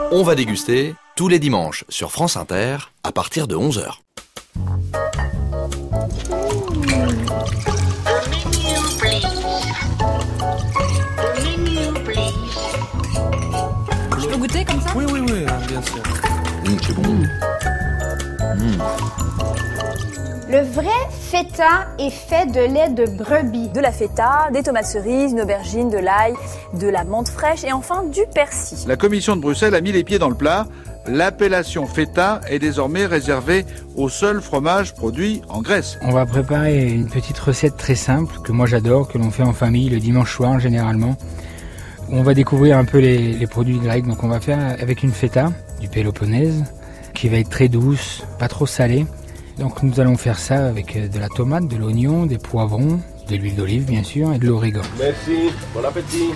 On va déguster tous les dimanches sur France Inter à partir de 11h. Je peux goûter comme ça ? Oui, bien sûr. C'est bon. Le vrai feta est fait de lait de brebis. De la feta, des tomates cerises, une aubergine, de l'ail, de la menthe fraîche et enfin du persil. La commission de Bruxelles a mis les pieds dans le plat. L'appellation feta est désormais réservée au seul fromage produit en Grèce. On va préparer une petite recette très simple que moi j'adore, que l'on fait en famille le dimanche soir généralement. On va découvrir un peu les produits grecs. Donc on va faire avec une feta du Péloponnèse qui va être très douce, pas trop salée. Donc nous allons faire ça avec de la tomate, de l'oignon, des poivrons, de l'huile d'olive bien sûr et de l'origan. Merci, bon appétit.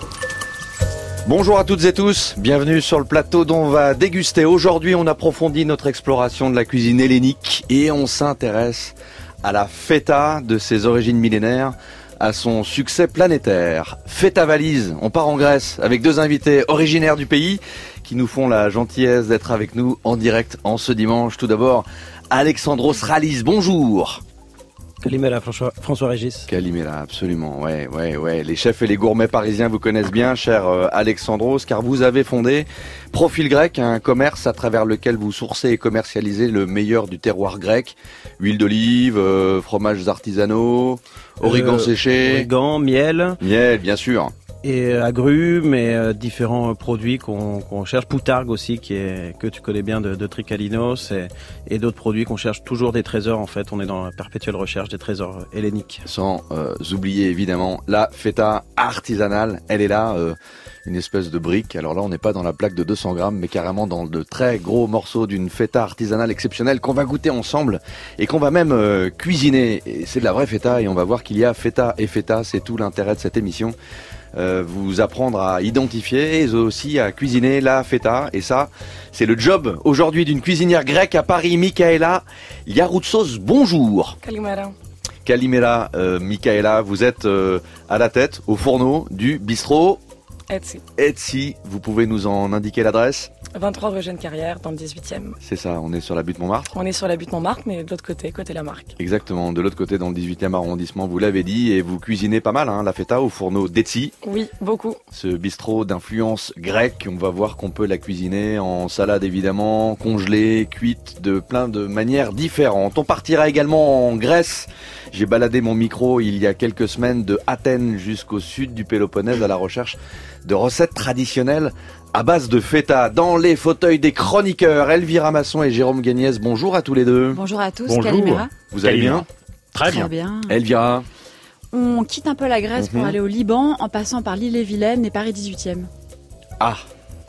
Bonjour à toutes et tous, bienvenue sur le plateau dont on va déguster. Aujourd'hui, on approfondit notre exploration de la cuisine hellénique et on s'intéresse à la feta, de ses origines millénaires à son succès planétaire. Feta valise, on part en Grèce avec deux invités originaires du pays qui nous font la gentillesse d'être avec nous en direct en ce dimanche. Tout d'abord, Alexandros Ralis, bonjour. Kalimera, François-Régis. Kalimera, absolument, ouais. Les chefs et les gourmets parisiens vous connaissent bien, cher Alexandros, car vous avez fondé Profil Grec, un commerce à travers lequel vous sourcez et commercialisez le meilleur du terroir grec. Huile d'olive, fromages artisanaux, origan séché. Origan, miel. Miel, bien sûr. Et agrumes et différents produits qu'on cherche. Poutargue aussi, que tu connais bien de Tricalinos et d'autres produits qu'on cherche toujours des trésors en fait. On est dans la perpétuelle recherche des trésors helléniques. Sans oublier évidemment la feta artisanale. Elle est là, une espèce de brique. Alors là, on n'est pas dans la plaque de 200 grammes, mais carrément dans de très gros morceaux d'une feta artisanale exceptionnelle qu'on va goûter ensemble et qu'on va même cuisiner. Et c'est de la vraie feta et on va voir qu'il y a feta et feta. C'est tout l'intérêt de cette émission. Vous apprendre à identifier et aussi à cuisiner la feta. Et ça, c'est le job aujourd'hui d'une cuisinière grecque à Paris, Michaela Yaroutsos. Bonjour. Kalimera, Michaela, vous êtes à la tête, au fourneau du bistrot Etsy. Vous pouvez nous en indiquer l'adresse ? 23 rue Jeune-Carrière, dans le 18e. C'est ça, on est sur la butte Montmartre ? On est sur la butte Montmartre, mais de l'autre côté Lamarque. Exactement, de l'autre côté, dans le 18e arrondissement, vous l'avez dit, et vous cuisinez pas mal, la feta au fourneau d'Etsy. Oui, beaucoup. Ce bistrot d'influence grecque, on va voir qu'on peut la cuisiner en salade évidemment, congelée, cuite, de plein de manières différentes. On partira également en Grèce. J'ai baladé mon micro il y a quelques semaines de Athènes jusqu'au sud du Péloponnèse à la recherche de recettes traditionnelles à base de feta. Dans les fauteuils des chroniqueurs, Elvira Masson et Jérôme Gagnès, bonjour à tous les deux. Bonjour à tous, bonjour. Kalimera. Vous allez bien ? Très bien. Elvira. On quitte un peu la Grèce pour aller au Liban en passant par l'Île-et-Vilaine et Paris 18e. Ah, fromage ?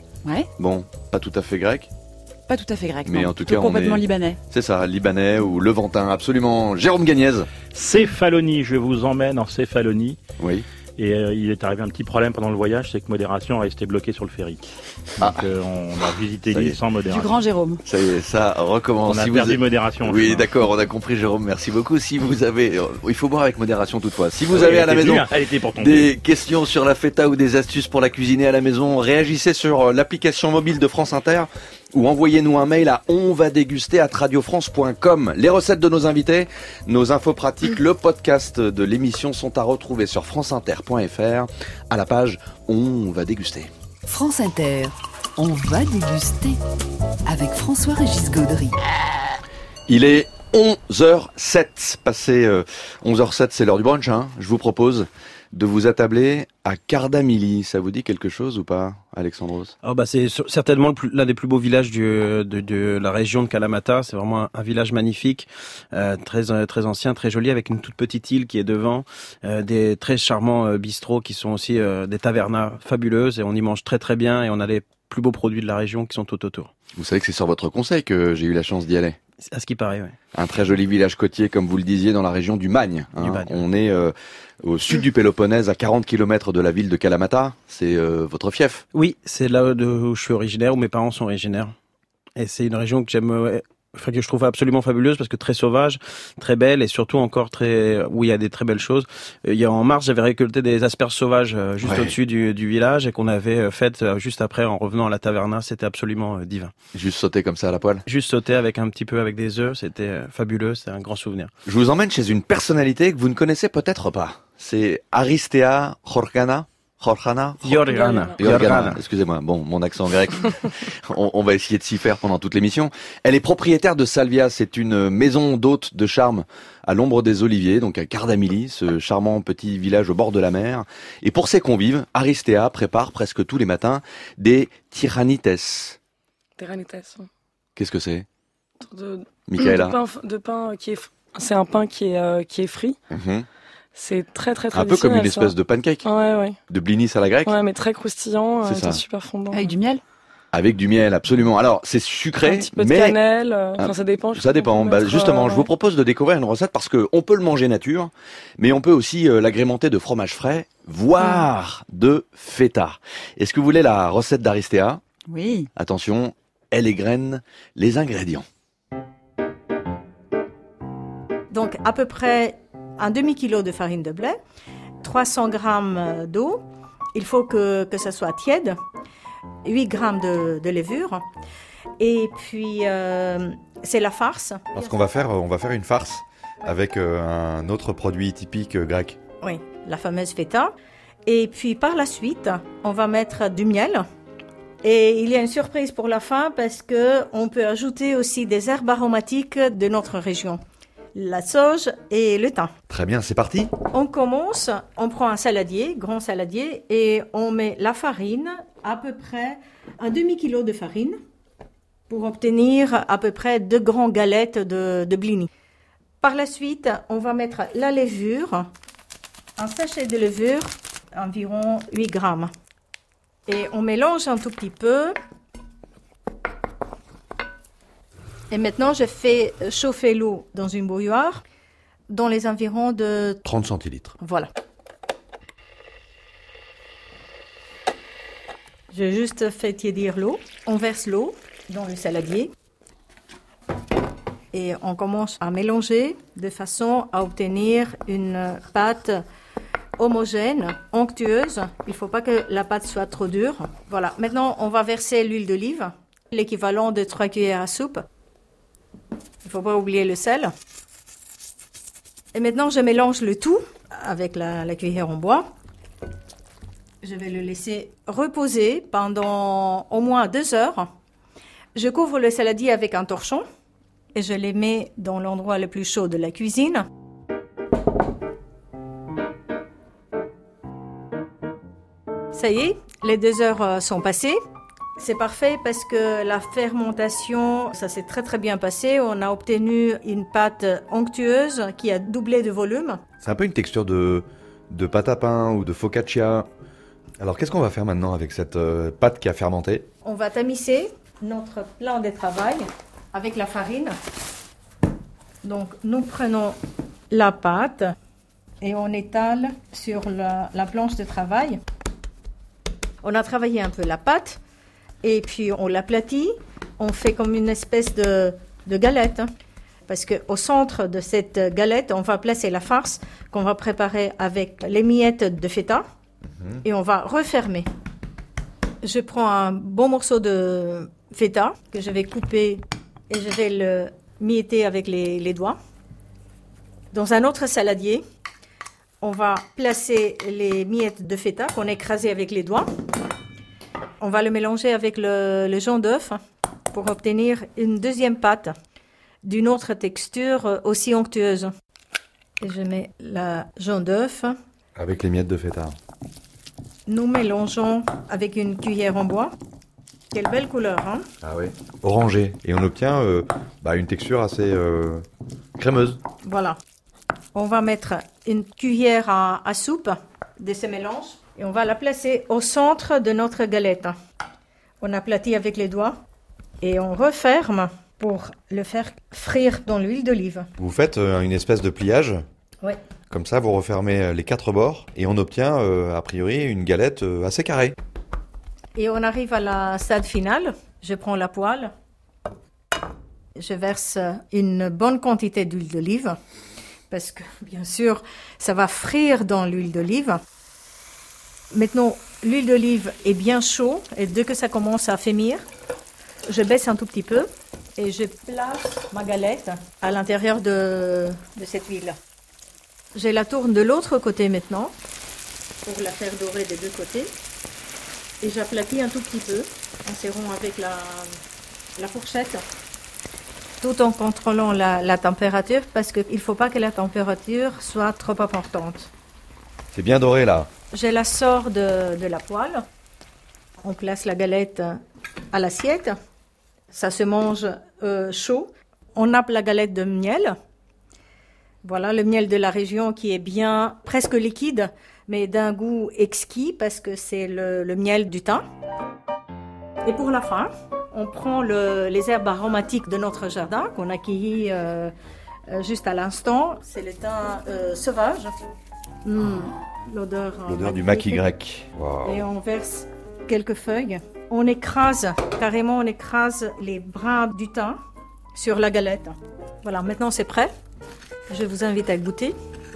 Ouais. Bon, pas tout à fait grec ? Pas tout à fait grec, mais non. en tout cas, complètement libanais. C'est ça, libanais ou levantin, absolument. Jérôme Gagnès. Céphalonie, je vous emmène en Céphalonie. Oui. Et il est arrivé un petit problème pendant le voyage, c'est que Modération est resté bloqué sur le ferry. Donc on a visité l'île sans Modération. Du grand Jérôme. Ça y est, ça recommence. On a perdu Modération. Oui, d'accord, on a compris Jérôme, merci beaucoup. Si vous avez, il faut boire avec modération toutefois. Si vous avez à la maison des questions sur la feta ou des astuces pour la cuisiner à la maison, réagissez sur l'application mobile de France Inter ou envoyez-nous un mail à onvadéguster@radiofrance.com. Les recettes de nos invités, nos infos pratiques, le podcast de l'émission sont à retrouver sur franceinter.fr à la page On va déguster. France Inter, on va déguster avec François-Régis Gaudry. Il est 11h07, passé 11h07, c'est l'heure du brunch. Je vous propose de vous attabler à Kardamili. Ça vous dit quelque chose ou pas, Alexandros ? C'est certainement l'un des plus beaux villages de la région de Kalamata. C'est vraiment un village magnifique, très ancien, très joli, avec une toute petite île qui est devant, des très charmants bistrots qui sont aussi des tavernas fabuleuses, et on y mange très très bien, et on a les plus beaux produits de la région qui sont tout autour. Vous savez que c'est sur votre conseil que j'ai eu la chance d'y aller. À ce qui paraît, oui. Un très joli village côtier, comme vous le disiez, dans la région du Magne. On est au sud du Péloponnèse, à 40 km de la ville de Kalamata. C'est votre fief ? Oui, c'est là où je suis originaire, où mes parents sont originaires. Et c'est une région que j'aime que je trouve absolument fabuleuse parce que très sauvage, très belle et surtout encore où il y a des très belles choses. En mars, j'avais récolté des asperges sauvages juste au-dessus du village et qu'on avait faites juste après en revenant à la taverna. C'était absolument divin. Juste sauter comme ça à la poêle? Juste sauter avec un petit peu avec des œufs, c'était fabuleux, c'est un grand souvenir. Je vous emmène chez une personnalité que vous ne connaissez peut-être pas. C'est Aristea Jorgana. Excusez-moi, bon, mon accent grec. on va essayer de s'y faire pendant toute l'émission. Elle est propriétaire de Salvia, c'est une maison d'hôtes de charme à l'ombre des oliviers, donc à Cardamilly, ce charmant petit village au bord de la mer. Et pour ses convives, Aristea prépare presque tous les matins des tiranites. Qu'est-ce que c'est? Michaela? De pain qui est... C'est un pain qui est frit. C'est très très un peu comme une espèce de pancake. Ouais. De blinis à la grecque. Ouais, mais très croustillant, c'est super fondant. Avec du miel. Avec du miel, absolument. Alors, c'est sucré, un petit peu de cannelle, ça dépend. Ça dépend. Justement, je vous propose de découvrir une recette parce que on peut le manger nature, mais on peut aussi l'agrémenter de fromage frais, voire de feta. Est-ce que vous voulez la recette d'Aristea? Oui. Attention, elle égrène les ingrédients. Donc, à peu près un demi-kilo de farine de blé, 300 grammes d'eau, il faut que ça soit tiède, 8 grammes de levure, et puis c'est la farce. Parce qu'on va faire une farce avec un autre produit typique grec. Oui, la fameuse feta. Et puis par la suite, on va mettre du miel. Et il y a une surprise pour la fin parce qu'on peut ajouter aussi des herbes aromatiques de notre région. La sauge et le thym. Très bien, c'est parti. On commence, on prend un saladier, grand saladier, et on met la farine, à peu près un demi-kilo de farine, pour obtenir à peu près 2 grandes galettes de blini. Par la suite, on va mettre la levure, un sachet de levure, environ 8 grammes. Et on mélange un tout petit peu. Et maintenant, je fais chauffer l'eau dans une bouilloire dans les environs de 30 centilitres. Voilà. J'ai juste fait tiédir l'eau. On verse l'eau dans le saladier. Et on commence à mélanger de façon à obtenir une pâte homogène, onctueuse. Il ne faut pas que la pâte soit trop dure. Voilà. Maintenant, on va verser l'huile d'olive, l'équivalent de 3 cuillères à soupe. Il ne faut pas oublier le sel. Et maintenant, je mélange le tout avec la cuillère en bois. Je vais le laisser reposer pendant au moins 2 heures. Je couvre le saladier avec un torchon et je les mets dans l'endroit le plus chaud de la cuisine. Ça y est, les 2 heures sont passées. C'est parfait parce que la fermentation, ça s'est très très bien passé. On a obtenu une pâte onctueuse qui a doublé de volume. C'est un peu une texture de pâte à pain ou de focaccia. Alors qu'est-ce qu'on va faire maintenant avec cette pâte qui a fermenté? On va tamiser notre plan de travail avec la farine. Donc nous prenons la pâte et on étale sur la planche de travail. On a travaillé un peu la pâte. Et puis on l'aplatit, on fait comme une espèce de galette. Parce qu'au centre de cette galette, on va placer la farce qu'on va préparer avec les miettes de feta. Et on va refermer. Je prends un bon morceau de feta que je vais couper et je vais le mietter avec les doigts. Dans un autre saladier, on va placer les miettes de feta qu'on a écrasées avec les doigts. On va le mélanger avec le jaune d'œuf pour obtenir une deuxième pâte d'une autre texture aussi onctueuse. Et je mets la jaune d'œuf. Avec les miettes de feta. Nous mélangeons avec une cuillère en bois. Quelle belle couleur, hein? Ah oui, orangé. Et on obtient une texture assez crémeuse. Voilà. On va mettre une cuillère à soupe de ce mélange. Et on va la placer au centre de notre galette. On aplatit avec les doigts et on referme pour le faire frire dans l'huile d'olive. Vous faites une espèce de pliage. Oui. Comme ça, vous refermez les 4 bords et on obtient a priori une galette assez carrée. Et on arrive à la stade finale. Je prends la poêle. Je verse une bonne quantité d'huile d'olive parce que, bien sûr, ça va frire dans l'huile d'olive. Maintenant, l'huile d'olive est bien chaude et dès que ça commence à frémir, je baisse un tout petit peu et je place ma galette à l'intérieur de cette huile. Je la tourne de l'autre côté maintenant pour la faire dorer des deux côtés. Et j'aplatis un tout petit peu en serrant avec la fourchette, tout en contrôlant la température parce qu'il ne faut pas que la température soit trop importante. C'est bien doré là. Je la sors de la poêle. On place la galette à l'assiette. Ça se mange chaud. On nappe la galette de miel. Voilà, le miel de la région qui est bien presque liquide, mais d'un goût exquis parce que c'est le miel du thym. Et pour la fin, on prend les herbes aromatiques de notre jardin qu'on a cueillies juste à l'instant. C'est le thym sauvage. L'odeur du maquis grec. Wow. Et on verse quelques feuilles. On écrase les brins du thym sur la galette. Voilà, maintenant c'est prêt. Je vous invite à goûter.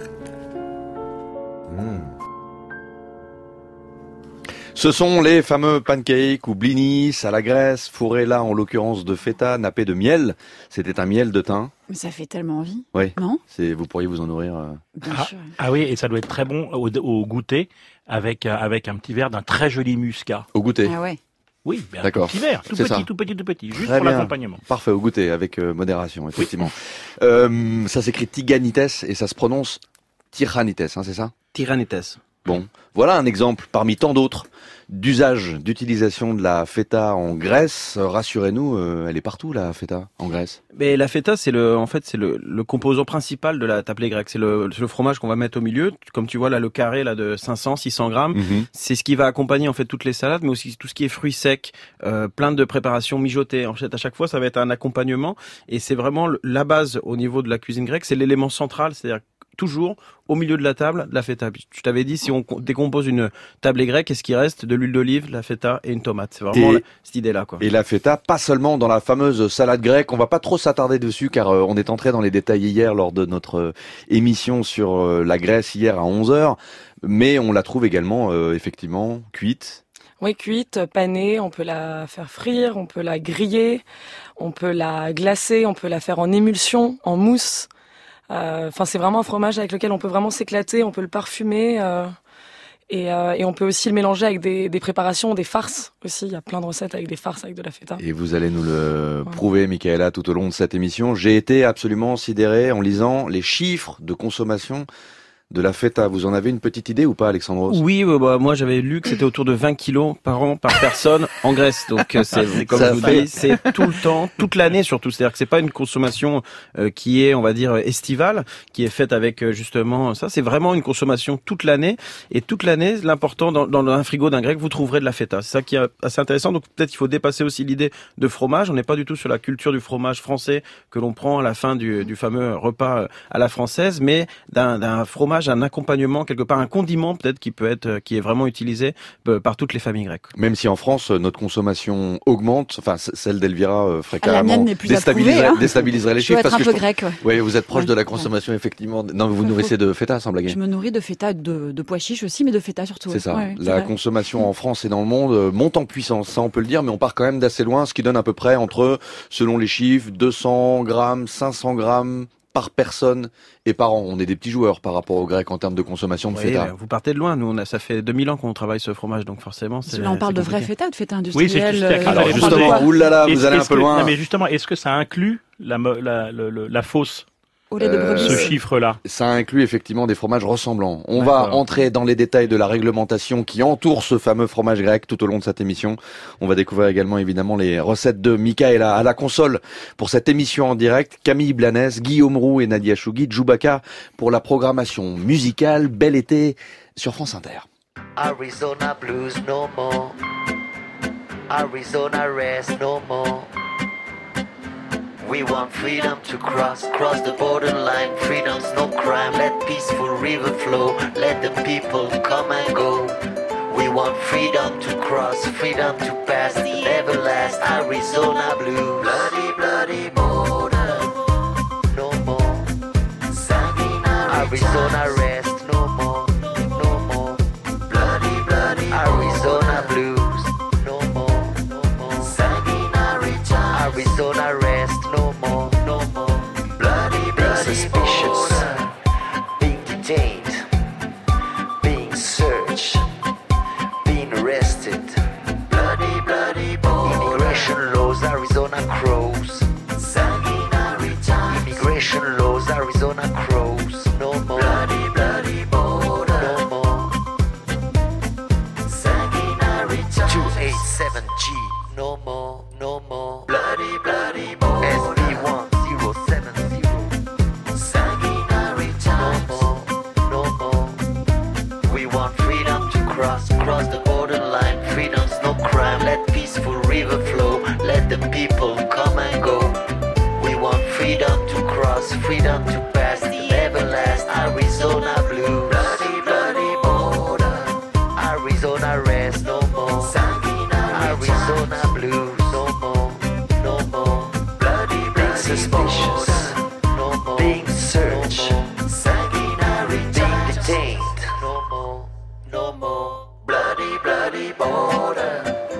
Ce sont les fameux pancakes ou blinis à la graisse, fourrés là en l'occurrence de feta, nappés de miel. C'était un miel de thym. Mais ça fait tellement envie. Oui. Non ? Vous pourriez vous en nourrir. Bien sûr. Ah oui, et ça doit être très bon au goûter avec un petit verre d'un très joli muscat. Au goûter. Ah ouais. Oui, d'accord. Un petit verre, tout petit, juste très pour bien. l'accompagnement. Parfait, au goûter, avec modération, effectivement. Ça s'écrit Tiganites et ça se prononce Tiranites, hein, c'est ça ? Tiranites. Bon, voilà un exemple parmi tant d'autres d'usage, d'utilisation de la feta en Grèce. Rassurez-nous, elle est partout la feta en Grèce. Mais la feta, c'est le composant principal de la tablée grecque. C'est le fromage qu'on va mettre au milieu. Comme tu vois là, le carré là de 500-600 grammes. C'est ce qui va accompagner en fait toutes les salades, mais aussi tout ce qui est fruits secs, plein de préparations mijotées. En fait, à chaque fois, ça va être un accompagnement et c'est vraiment la base au niveau de la cuisine grecque. C'est l'élément central, c'est-à-dire toujours au milieu de la table, de la feta. Je t'avais dit, si on décompose une tablée grecque, qu'est-ce qui reste ? De l'huile d'olive, la feta et une tomate. C'est vraiment cette idée-là, quoi. Et la feta, pas seulement dans la fameuse salade grecque. On va pas trop s'attarder dessus car on est entré dans les détails hier lors de notre émission sur la Grèce hier à 11h. Mais on la trouve également, effectivement, cuite. Oui, cuite, panée, on peut la faire frire, on peut la griller, on peut la glacer, on peut la faire en émulsion, en mousse. Enfin, c'est vraiment un fromage avec lequel on peut vraiment s'éclater, on peut le parfumer et on peut aussi le mélanger avec des préparations, des farces aussi. Il y a plein de recettes avec des farces avec de la feta. Et vous allez nous le prouver, Michaela, tout au long de cette émission. J'ai été absolument sidéré en lisant les chiffres de consommation de la feta. Vous en avez une petite idée ou pas, Alexandros ? Oui, moi j'avais lu que c'était autour de 20 kilos par an par personne en Grèce. Donc c'est comme je vous dis, c'est tout le temps, toute l'année surtout. C'est-à-dire que c'est pas une consommation qui est, on va dire, estivale, qui est faite avec justement ça. C'est vraiment une consommation toute l'année. Et toute l'année, l'important dans un frigo d'un Grec, vous trouverez de la feta. C'est ça qui est assez intéressant. Donc peut-être il faut dépasser aussi l'idée de fromage. On n'est pas du tout sur la culture du fromage français que l'on prend à la fin du fameux repas à la française, mais d'un fromage, un accompagnement, quelque part un condiment peut-être qui est vraiment utilisé par toutes les familles grecques. Même si en France notre consommation augmente, enfin celle d'Elvira ferait carrément déstabiliserait les chiffres. Être parce un peu grec, ouais, vous êtes proche de la consommation effectivement. Non, vous nourrissez de feta sans blaguer. Je me nourris de feta, de pois chiches aussi, mais de feta surtout. C'est ça. La consommation en France et dans le monde monte en puissance, ça on peut le dire, mais on part quand même d'assez loin, ce qui donne à peu près entre, selon les chiffres, 200 grammes, 500 grammes par personne et par an. On est des petits joueurs par rapport aux Grecs en termes de consommation de feta. Vous partez de loin. Nous, ça fait 2000 ans qu'on travaille ce fromage, donc forcément, là, on parle de vrai feta ou de feta industrielle. Oui, c'est juste. Alors justement, oulala, vous allez un peu loin. Non, mais justement, est-ce que ça inclut la fausse? Au lait de brebis. Ce chiffre-là. Ça inclut effectivement des fromages ressemblants. On va entrer dans les détails de la réglementation qui entoure ce fameux fromage grec tout au long de cette émission. On va découvrir également évidemment les recettes de Michaela à la console pour cette émission en direct. Camille Blanes, Guillaume Roux et Nadia Chougui, Djoubaka pour la programmation musicale. Bel été sur France Inter. Arizona blues no more. Arizona rest no more. We want freedom to cross the borderline. Freedom's no crime, let peaceful river flow. Let the people come and go. We want freedom to cross, freedom to pass, never last. Arizona blue, bloody, bloody more. Arizona rest, no more, no more. Bloody, bloody Arizona blues, no more, no more. Sanguinary times. Arizona rest, no more, no more. Bloody, bloody suspicious, being detained, being searched, being arrested. Bloody, bloody immigration laws, Arizona crows. Sanguinary times. Immigration laws, Arizona crows. No more. Bloody, bloody border. No more. Sanguinary times. 287G. No more. No more. Bloody, bloody border. SB1070. Sanguinary times. No more. No more. We want freedom to cross the borderline. Freedom's no crime. Let peaceful river flow. Let the people come and go. We want freedom to cross, freedom to pass the everlast Arizona blue. Bloody, bloody border. Arizona rest, no more. Arizona blues, no more, no more. Bloody, being suspicious, no more. Being searched, sanguinary, being detained, no more, no more. Bloody, bloody border.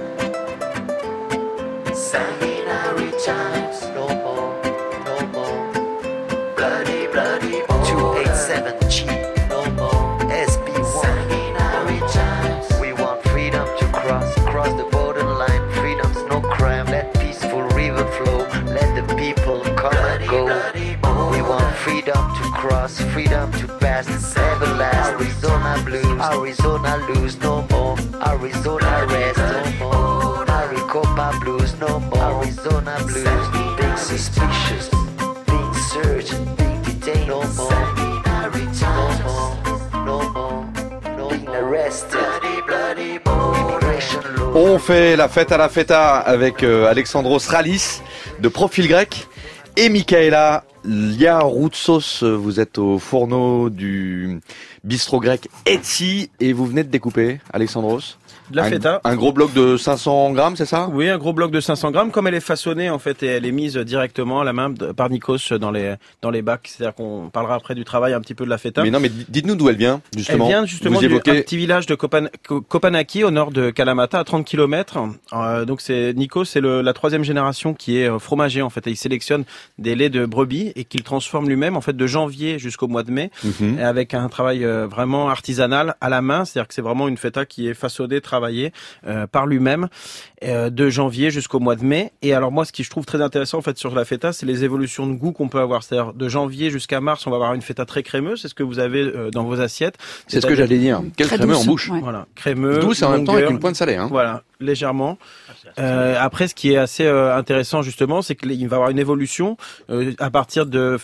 Sanguinary times, no more, no more. Bloody, bloody border. 287G, no more. SB1, sanguinary times. We want freedom to cross the borderline. Freedom's no crime. Let peaceful river flow. Let the people come and go. We want freedom to cross, freedom to pass. Never last. Arizona blues, Arizona lose, no more. Arizona rest, no more. Maricopa blues, no more. Arizona blues, being suspicious, being searched, being detained, no more. No more, no more, no being arrested. Bloody, immigration law. On fait la fête à la feta avec Alexandros Ralis de Profil Grec et Michaela Liaroutsos. Vous êtes au fourneau du bistrot grec Etsy et vous venez de découper, Alexandros, de la feta. Un gros bloc de 500 grammes, c'est ça? Oui, un gros bloc de 500 grammes. Comme elle est façonnée, en fait, et elle est mise directement à la main par Nikos dans les bacs. C'est-à-dire qu'on parlera après du travail un petit peu de la feta. Mais non, mais dites-nous d'où elle vient, justement. Elle vient justement d'un petit village de Kopanaki, au nord de Kalamata, à 30 km. Donc Nikos, c'est la troisième génération qui est fromager, en fait. Et il sélectionne des laits de brebis et qu'il transforme lui-même, en fait, de janvier jusqu'au mois de mai, avec un travail vraiment artisanal à la main. C'est-à-dire que c'est vraiment une feta qui est façonnée, travaillé par lui-même de janvier jusqu'au mois de mai. Et alors moi, ce qui je trouve très intéressant en fait sur la feta, c'est les évolutions de goût qu'on peut avoir. C'est-à-dire de janvier jusqu'à mars, on va avoir une feta très crémeuse. C'est ce que vous avez dans vos assiettes. C'est ce que j'allais dire. Quel crémeux en bouche. Ouais. Voilà, crémeux. Douce en même temps avec une pointe salée. Hein. Voilà, légèrement. Après, ce qui est assez intéressant justement, c'est qu'il va y avoir une évolution à partir de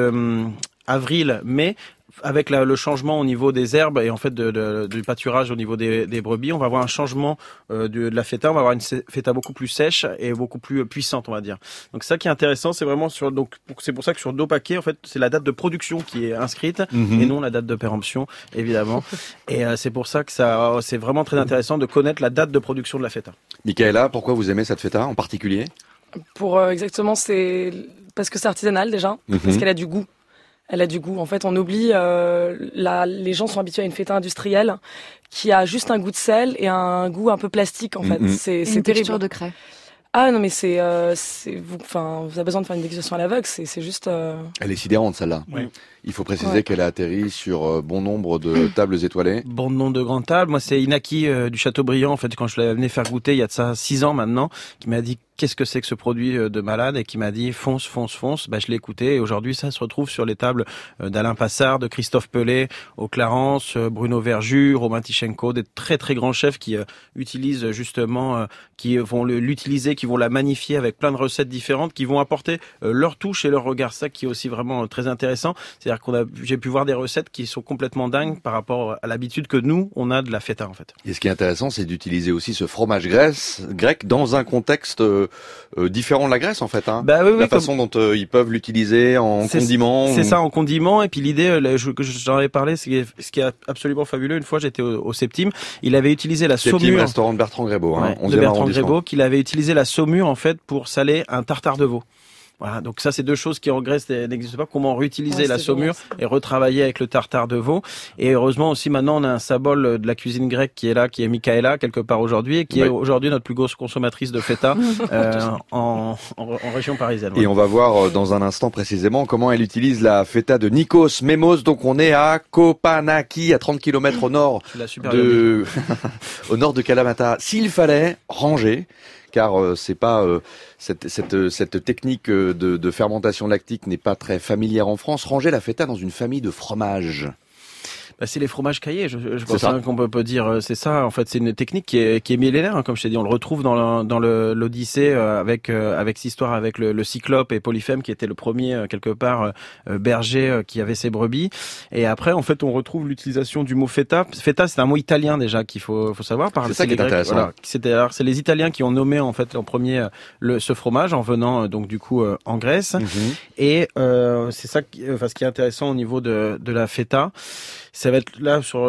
avril, mai. Avec le changement au niveau des herbes et en fait du pâturage au niveau des brebis, on va avoir un changement de la feta. On va avoir une feta beaucoup plus sèche et beaucoup plus puissante, on va dire. Donc ça qui est intéressant, c'est vraiment c'est pour ça que sur nos paquets, en fait, c'est la date de production qui est inscrite et non la date de péremption, évidemment. Et c'est pour ça que c'est vraiment très intéressant de connaître la date de production de la feta. Michaela, pourquoi vous aimez cette feta en particulier? Exactement, c'est parce que c'est artisanal déjà, parce qu'elle a du goût. Elle a du goût. En fait, on oublie, les gens sont habitués à une feta industrielle qui a juste un goût de sel et un goût un peu plastique, en fait. C'est terrible. Texture de craie. Ah non, mais vous avez besoin de faire une dégustation à l'aveugle, c'est juste... Elle est sidérante, celle-là. Oui. Il faut préciser qu'elle a atterri sur bon nombre de tables étoilées. Bon nombre de grandes tables. Moi, c'est Inaki du Châteaubriand, en fait, quand je l'avais venu faire goûter il y a de ça 6 ans maintenant, qui m'a dit qu'est-ce que c'est que ce produit de malade et qui m'a dit fonce. Bah, je l'ai écouté et aujourd'hui, ça se retrouve sur les tables d'Alain Passard, de Christophe Pelé, au Clarence, Bruno Verjus, Romain Tichenko, des très très grands chefs qui utilisent justement, qui vont l'utiliser, qui vont la magnifier avec plein de recettes différentes, qui vont apporter leur touche et leur regard. Ça qui est aussi vraiment très intéressant. C'est-à-dire j'ai pu voir des recettes qui sont complètement dingues par rapport à l'habitude que nous, on a de la feta, en fait. Et ce qui est intéressant, c'est d'utiliser aussi ce fromage grec dans un contexte différent de la Grèce, en fait. Hein. Bah, oui, la façon dont ils peuvent l'utiliser en condiment. C'est ça, en condiment. Et puis l'idée, que j'en avais parlé, ce qui est absolument fabuleux. Une fois, j'étais au Septime. Il avait utilisé la saumure. Septime, restaurant de Bertrand Grébeau, de Bertrand Grébeau, qu'il avait utilisé la saumure, en fait, pour saler un tartare de veau. Voilà, donc ça c'est deux choses qui en Grèce n'existent pas. Comment réutiliser la saumure et retravailler avec le tartare de veau. Et heureusement aussi maintenant on a un symbole de la cuisine grecque qui est là, qui est Michaela quelque part aujourd'hui et qui est aujourd'hui notre plus grosse consommatrice de feta en région parisienne. Et on va voir dans un instant précisément comment elle utilise la feta de Nikos Memos. Donc on est à Kopanaki, à 30 km au nord au nord de Kalamata. S'il fallait ranger, car c'est pas cette technique de fermentation lactique n'est pas très familière en France. Ranger la feta dans une famille de fromages. C'est les fromages caillés, je pense qu'on peut dire c'est ça. En fait, c'est une technique qui est millénaire, hein, comme je t'ai dit. On le retrouve dans l'Odyssée avec cette histoire avec le Cyclope et Polyphème qui était le premier quelque part berger qui avait ses brebis. Et après, en fait, on retrouve l'utilisation du mot feta. Feta, c'est un mot italien déjà qu'il faut savoir. C'est ça qui est intéressant. Voilà. C'est les Italiens qui ont nommé en fait en premier ce fromage en venant donc du coup en Grèce. Et c'est ça ce qui est intéressant au niveau de la feta. Ça va être là sur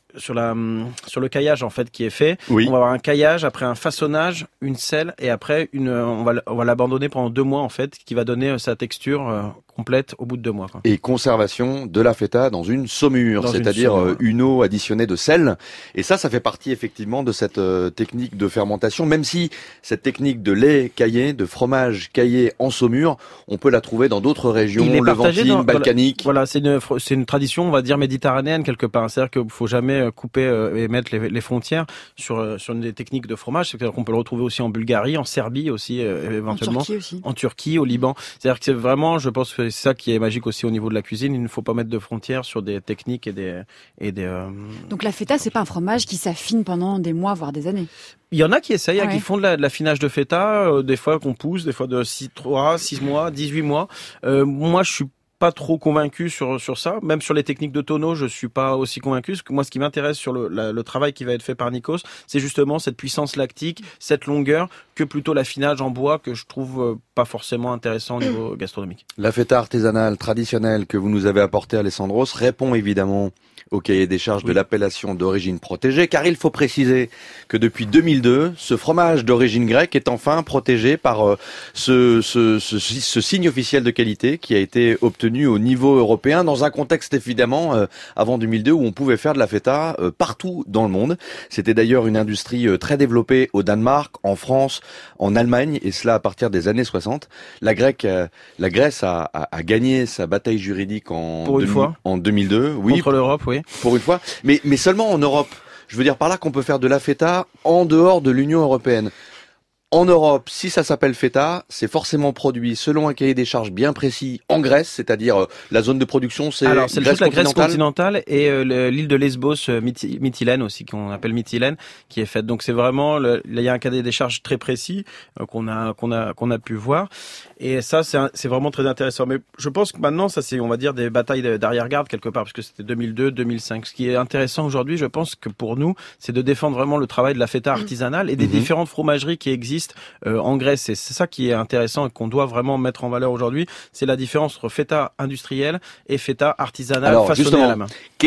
le caillage en fait qui est fait. Oui. On va avoir un caillage, après un façonnage, une selle et après on va l'abandonner pendant 2 mois en fait, qui va donner sa texture complète au bout de 2 mois. Quoi. Et conservation de la feta dans une saumure, c'est-à-dire une eau additionnée de sel. Et ça fait partie effectivement de cette technique de fermentation, même si cette technique de lait caillé, de fromage caillé en saumure, on peut la trouver dans d'autres régions, levantines, balkaniques. Voilà, c'est une tradition, on va dire méditerranéenne quelque part. C'est-à-dire qu'il faut jamais couper et mettre les frontières sur des techniques de fromage. C'est-à-dire qu'on peut le retrouver aussi en Bulgarie, en Serbie aussi éventuellement, en Turquie, au Liban. C'est-à-dire que c'est vraiment, je pense que c'est ça qui est magique aussi au niveau de la cuisine. Il ne faut pas mettre de frontières sur des techniques et des. Donc la feta, c'est pas un fromage qui s'affine pendant des mois, voire des années. Il y en a qui essayent, qui font de l'affinage de feta, des fois qu'on pousse, des fois de 6 mois, 18 mois. Moi, je suis pas trop convaincu sur ça, même sur les techniques de tonneau, je suis pas aussi convaincu. Parce que moi, ce qui m'intéresse sur le travail qui va être fait par Nikos, c'est justement cette puissance lactique, cette longueur, que plutôt l'affinage en bois que je trouve pas forcément intéressant au niveau gastronomique. La feta artisanale traditionnelle que vous nous avez apportée, Alessandros, répond évidemment au cahier des charges de l'appellation d'origine protégée, car il faut préciser que depuis 2002, ce fromage d'origine grecque est enfin protégé par ce signe officiel de qualité qui a été obtenu au niveau européen, dans un contexte évidemment avant 2002 où on pouvait faire de la feta partout dans le monde. C'était d'ailleurs une industrie très développée au Danemark, en France, en Allemagne, et cela à partir des années 60. La Grèce a gagné sa bataille juridique en 2002. Oui, contre l'Europe, oui. Pour une fois, mais seulement en Europe. Je veux dire par là qu'on peut faire de la feta en dehors de l'Union européenne. En Europe, si ça s'appelle feta, c'est forcément produit selon un cahier des charges bien précis en Grèce, c'est-à-dire la zone de production, c'est la Grèce continentale et l'île de Lesbos, Mytilène aussi, qu'on appelle Mytilène, qui est faite. Donc c'est vraiment, il y a un cahier des charges très précis qu'on a pu voir. Et ça, c'est vraiment très intéressant. Mais je pense que maintenant, ça c'est, on va dire, des batailles d'arrière-garde quelque part, parce que c'était 2002, 2005. Ce qui est intéressant aujourd'hui, je pense que pour nous, c'est de défendre vraiment le travail de la feta artisanale et des différentes fromageries qui existent en Grèce. Et c'est ça qui est intéressant et qu'on doit vraiment mettre en valeur aujourd'hui. C'est la différence entre feta industrielle et feta artisanale façonnée à la main.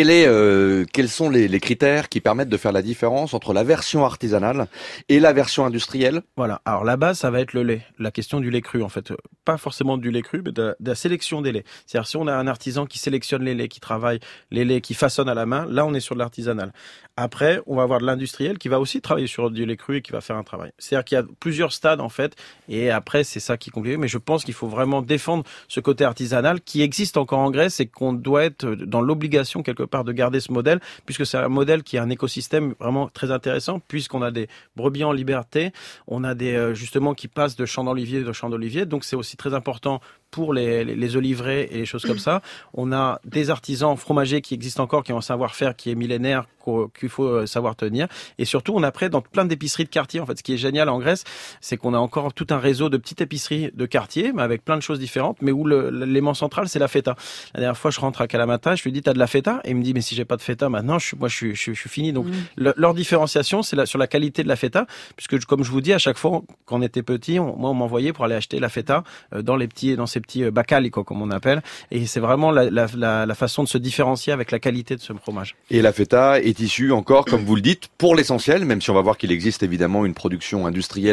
Quels sont les critères qui permettent de faire la différence entre la version artisanale et la version industrielle? Voilà. Alors la base, ça va être le lait. La question du lait cru, en fait. Pas forcément du lait cru, mais de la sélection des laits. C'est-à-dire si on a un artisan qui sélectionne les laits, qui travaille les laits, qui façonne à la main, là on est sur de l'artisanal. Après, on va avoir de l'industriel qui va aussi travailler sur du lait cru et qui va faire un travail. C'est-à-dire qu'il y a plusieurs stades en fait, et après c'est ça qui est compliqué. Mais je pense qu'il faut vraiment défendre ce côté artisanal qui existe encore en Grèce et qu'on doit être dans l'obligation quelque part de garder ce modèle, puisque c'est un modèle qui a un écosystème vraiment très intéressant, puisqu'on a des brebis en liberté, on a des justement qui passent de champ d'olivier, donc c'est aussi très important pour les oliveraies et les choses comme ça. On a des artisans fromagers qui existent encore, qui ont un savoir-faire qui est millénaire, qu'il faut savoir tenir. Et surtout, on a près dans plein d'épiceries de quartier. En fait, ce qui est génial en Grèce, c'est qu'on a encore tout un réseau de petites épiceries de quartier, mais avec plein de choses différentes, mais où l'élément central, c'est la feta. La dernière fois, je rentre à Kalamata, je lui dis, t'as de la feta? Et il me dit, mais si j'ai pas de feta, maintenant, je suis fini. Donc, leur différenciation, c'est sur la qualité de la feta, puisque, comme je vous dis, à chaque fois, quand on était petit, on m'envoyait pour aller acheter la feta dans ces petits bacali, comme on appelle. Et c'est vraiment la façon de se différencier avec la qualité de ce fromage. Et la feta est issue encore, comme vous le dites, pour l'essentiel, même si on va voir qu'il existe évidemment une production industrielle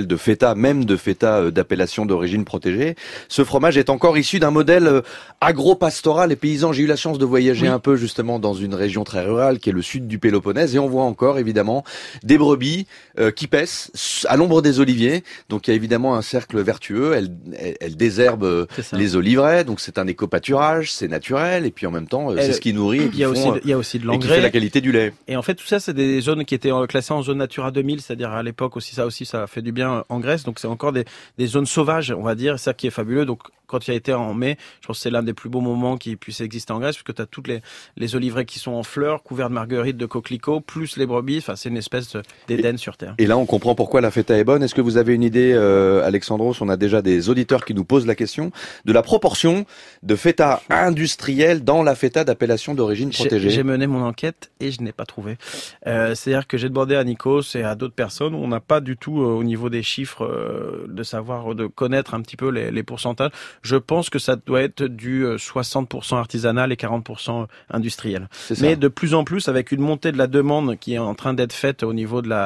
de feta, même de feta d'appellation d'origine protégée. Ce fromage est encore issu d'un modèle agro-pastoral et paysan. J'ai eu la chance de voyager un peu justement dans une région très rurale qui est le sud du Péloponnèse, et on voit encore évidemment des brebis qui paissent à l'ombre des oliviers. Donc il y a évidemment un cercle vertueux. Elles désherbent les oliveraies, donc c'est un éco-pâturage, c'est naturel, et puis en même temps c'est ce qui nourrit. Il y a aussi de l'engrais. Et qui fait la qualité du lait. Et en fait tout ça c'est des zones qui étaient classées en zone Natura 2000, c'est-à-dire à l'époque aussi ça fait du bien en Grèce. Donc c'est encore des zones sauvages, on va dire, c'est ça qui est fabuleux. Donc quand il a été en mai, je pense que c'est l'un des plus beaux moments qui puisse exister en Grèce, puisque tu as toutes les oliveraies qui sont en fleurs, couvertes de marguerites, de coquelicots, plus les brebis. Enfin, c'est une espèce d'Éden sur Terre. Et là, on comprend pourquoi la feta est bonne. Est-ce que vous avez une idée, Alexandros? On a déjà des auditeurs qui nous posent la question de la proportion de feta industrielle dans la feta d'appellation d'origine protégée. J'ai mené mon enquête et je n'ai pas trouvé. C'est-à-dire que j'ai demandé à Nikos et à d'autres personnes, on n'a pas du tout au niveau des chiffres de connaître un petit peu les pourcentages. Je pense que ça doit être du 60% artisanal et 40% industriel. Mais de plus en plus, avec une montée de la demande qui est en train d'être faite au niveau de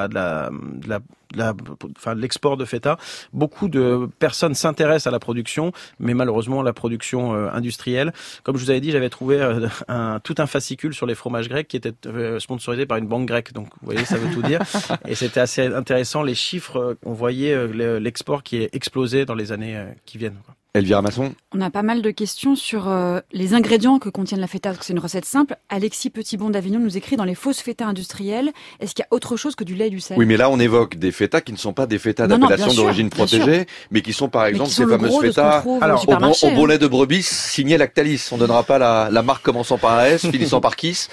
l'export de feta, beaucoup de personnes s'intéressent à la production, mais malheureusement la production industrielle. Comme je vous avais dit, j'avais trouvé tout un fascicule sur les fromages grecs qui était sponsorisé par une banque grecque. Donc vous voyez, ça veut tout dire. Et c'était assez intéressant, les chiffres, on voyait l'export qui est explosé dans les années qui viennent. Elvira Masson. On a pas mal de questions sur les ingrédients que contiennent la feta, parce que c'est une recette simple. Alexis Petitbon d'Avignon nous écrit: dans les fausses fetas industrielles, est-ce qu'il y a autre chose que du lait et du sel? Oui, mais là on évoque des fetas qui ne sont pas des fetas d'appellation d'origine protégée, mais qui sont par exemple ces fameuses fetas au bon lait de brebis signé Lactalis. On donnera pas la marque commençant par un S, finissant par Kiss.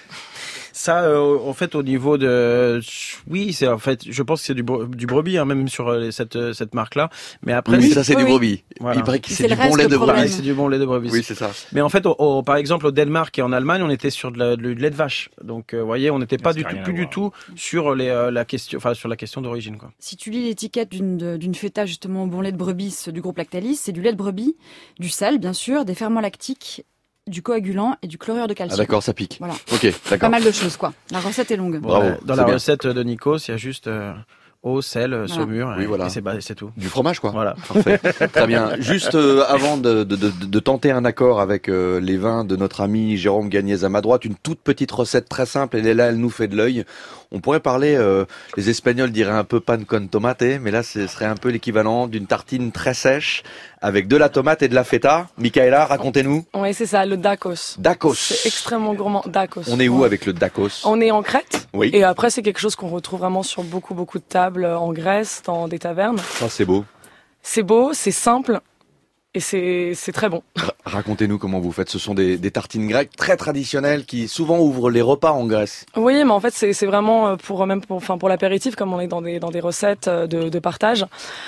Ça, en fait, au niveau de, oui, c'est en fait, je pense que c'est du brebis, hein, même sur cette marque-là. Mais après, oui, ça c'est du brebis. Voilà. Il paraît que c'est du bon lait de brebis. C'est du bon lait de brebis. Oui, c'est ça. Mais en fait, par exemple, au Danemark et en Allemagne, on était sur du lait de vache. Donc, vous voyez, on n'était pas du tout sur la question d'origine, quoi. Si tu lis l'étiquette d'une feta justement au bon lait de brebis du groupe Lactalis, c'est du lait de brebis, du sel, bien sûr, des ferments lactiques, du coagulant et du chlorure de calcium. Ah d'accord, ça pique. Voilà. Ok, d'accord. Pas mal de choses, quoi. La recette est longue. Bravo. Dans la recette de Nikos, il y a juste eau, sel, saumure, oui, voilà. Et c'est tout. Du fromage, quoi. Voilà. Parfait. Très bien. Juste avant de tenter un accord avec les vins de notre ami Jérôme Gagnez à ma droite, une toute petite recette très simple. Elle est là, elle nous fait de l'œil. On pourrait parler, les Espagnols diraient un peu pan con tomate, mais là, ce serait un peu l'équivalent d'une tartine très sèche avec de la tomate et de la feta. Michaela, racontez-nous. Oui, c'est ça, le dakos. Dakos. C'est extrêmement gourmand. Dakos. On est où avec le dakos? On est en Crète. Oui. Et après, c'est quelque chose qu'on retrouve vraiment sur beaucoup de tables en Grèce, dans des tavernes. Ça, c'est beau. C'est beau, c'est simple. Et c'est très bon. Racontez-nous comment vous faites. Ce sont des tartines grecques très traditionnelles qui souvent ouvrent les repas en Grèce. Oui, mais en fait c'est vraiment pour l'apéritif, comme on est dans des recettes de partage.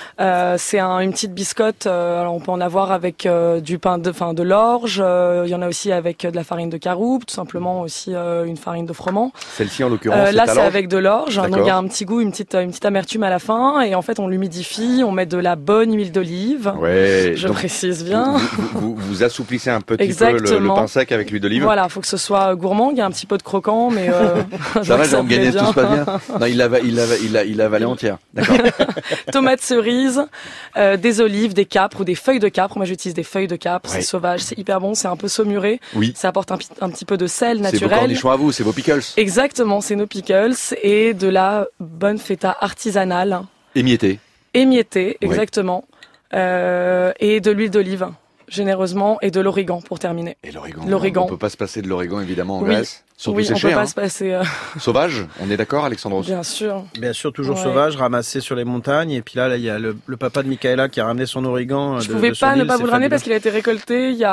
C'est une petite biscotte. Alors on peut en avoir avec du pain de l'orge. Il y en a aussi avec de la farine de caroube, tout simplement aussi une farine de froment. Celle-ci en l'occurrence. Là c'est avec de l'orge. D'accord. Donc il y a un petit goût, une petite amertume à la fin. Et en fait on l'humidifie, on met de la bonne huile d'olive. Ouais. Je précise bien. Vous assouplissez un petit peu le pain sec avec l'huile d'olive. Voilà, faut que ce soit gourmand, il y a un petit peu de croquant, mais ça va, Jérôme Gagnez, tout se passe bien. Non, il l'a avalé entière. D'accord. Tomates cerises, des olives, des capres ou des feuilles de capre. Moi, j'utilise des feuilles de capre. Ouais. C'est sauvage, c'est hyper bon, c'est un peu saumuré. Oui. Ça apporte un petit peu de sel naturel. C'est vos cornichons à vous, c'est vos pickles. Exactement, c'est nos pickles et de la bonne feta artisanale. Émiettée. Émiettée, exactement. Et de l'huile d'olive, généreusement, et de l'origan pour terminer. Et l'origan. On peut pas se passer de l'origan évidemment en Grèce. Surtout oui, séché, on peut pas se passer. Sauvage, on est d'accord, Alexandros? Bien sûr. Bien sûr, toujours sauvage, ramassé sur les montagnes. Et puis là, il y a le papa de Michaela qui a ramené son origan. Je pouvais pas ne pas vous le ramener parce qu'il a été récolté il y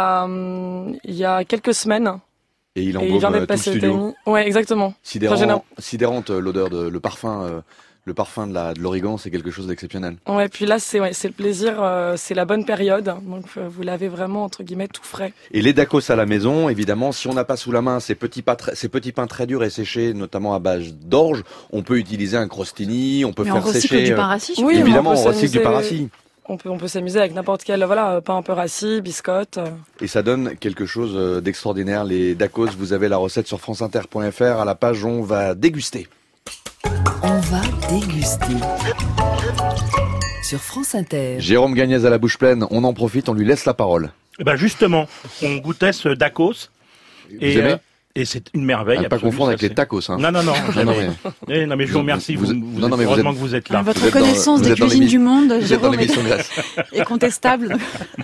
a quelques semaines. Et il embaume tout le studio. Ouais, exactement. Sidérante l'odeur le parfum. Le parfum de l'origan, c'est quelque chose d'exceptionnel. Ouais, puis là, c'est le plaisir, c'est la bonne période. Donc, vous l'avez vraiment, entre guillemets, tout frais. Et les dakos à la maison, évidemment, si on n'a pas sous la main ces petits pains très durs et séchés, notamment à base d'orge, on peut utiliser un crostini, on peut faire sécher. Du pain rassis. Oui, évidemment, on recycle du pain rassis. On peut s'amuser avec n'importe quel, pain un peu rassis, biscotte. Et ça donne quelque chose d'extraordinaire. Les dakos, vous avez la recette sur franceinter.fr. À la page, on va déguster. On va déguster. sur France Inter. Jérôme Gagnez à la bouche pleine, on en profite, on lui laisse la parole. Eh ben justement, on goûtait ce Dacos. Et c'est une merveille. À ne pas confondre avec les tacos. Hein. Non, jamais. Non, mais je vous remercie. Heureusement que vous êtes là. Votre connaissance des cuisines du monde, Jérôme, est contestable.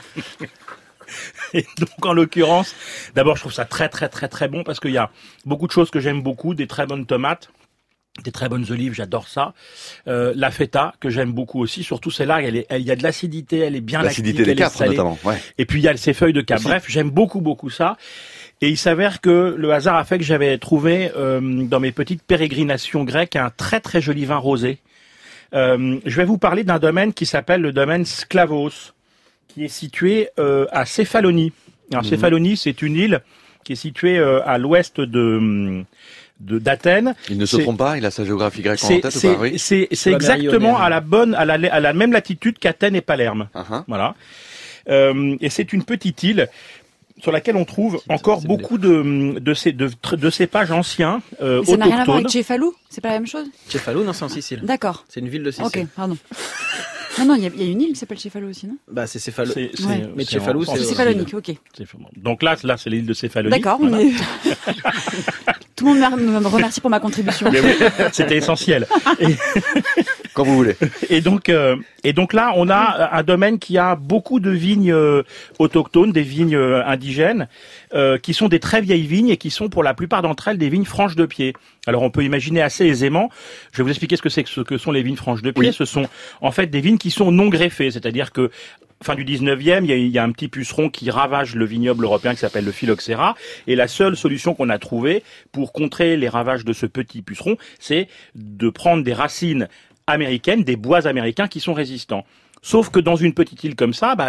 Et donc, en l'occurrence, d'abord, je trouve ça très, très, très, très bon parce qu'il y a beaucoup de choses que j'aime beaucoup, des très bonnes tomates, des très bonnes olives, j'adore ça. La feta, que j'aime beaucoup aussi, surtout celle-là, il y a de l'acidité, elle est bien lactique. L'acidité des capres, notamment, ouais. Et puis, il y a ces feuilles de capre. Bref, j'aime beaucoup, beaucoup ça. Et il s'avère que le hasard a fait que j'avais trouvé, dans mes petites pérégrinations grecques, un très, très joli vin rosé. Je vais vous parler d'un domaine qui s'appelle le domaine Sklavos, qui est situé à Céphalonie. Alors Céphalonie, c'est une île qui est située à l'ouest d'Athènes. Il ne se trompe pas, il a sa géographie grecque en tête ou pas? Oui. C'est exactement à la même latitude qu'Athènes et Palerme. Voilà. Et c'est une petite île sur laquelle on trouve encore beaucoup de cépages anciens autochtones. Ça n'a rien à voir avec Céphalo? C'est pas la même chose? Céphalo, non, c'est en Sicile. D'accord. C'est une ville de Sicile. Ok, pardon. Non, il y a une île qui s'appelle Céphalo aussi, non? Bah, c'est Céphalo. Mais Céphalo, c'est céphalonique, ok. Donc là, c'est l'île de Céphalonie. D'accord, voilà. Tout le monde me remercie pour ma contribution. Mais oui, c'était essentiel. Quand vous voulez. Et donc là, on a un domaine qui a beaucoup de vignes autochtones, des vignes indigènes, qui sont des très vieilles vignes et qui sont pour la plupart d'entre elles des vignes franches de pied. Alors on peut imaginer assez aisément, je vais vous expliquer ce que sont les vignes franches de pied. Oui. Ce sont en fait des vignes qui sont non greffées, c'est-à-dire que fin du 19e, il y a un petit puceron qui ravage le vignoble européen qui s'appelle le phylloxéra, et la seule solution qu'on a trouvée pour contrer les ravages de ce petit puceron, c'est de prendre des racines américaines, des bois américains qui sont résistants. Sauf que dans une petite île comme ça,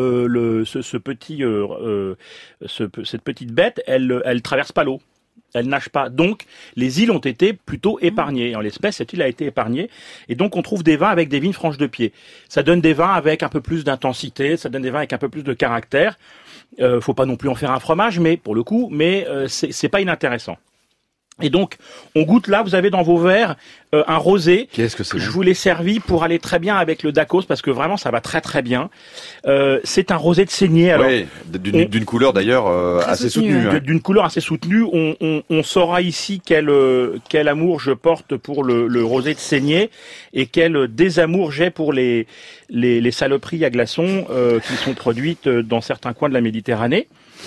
cette petite bête, elle traverse pas l'eau. Elle nage pas. Donc, les îles ont été plutôt épargnées. En l'espèce, cette île a été épargnée. Et donc, on trouve des vins avec des vignes franches de pied. Ça donne des vins avec un peu plus d'intensité, ça donne des vins avec un peu plus de caractère. Faut pas non plus en faire un fromage, mais pour le coup, c'est pas inintéressant. Et donc, on goûte là, vous avez dans vos verres un rosé. Qu'est-ce que c'est? Je vous l'ai servi pour aller très bien avec le Dacos, parce que vraiment, ça va très très bien. C'est un rosé de saignée. Alors, oui, d'une couleur d'ailleurs assez soutenue. Hein. D'une couleur assez soutenue. On saura ici quel amour je porte pour le rosé de saignée et quel désamour j'ai pour les saloperies à glaçons qui sont produites dans certains coins de la Méditerranée.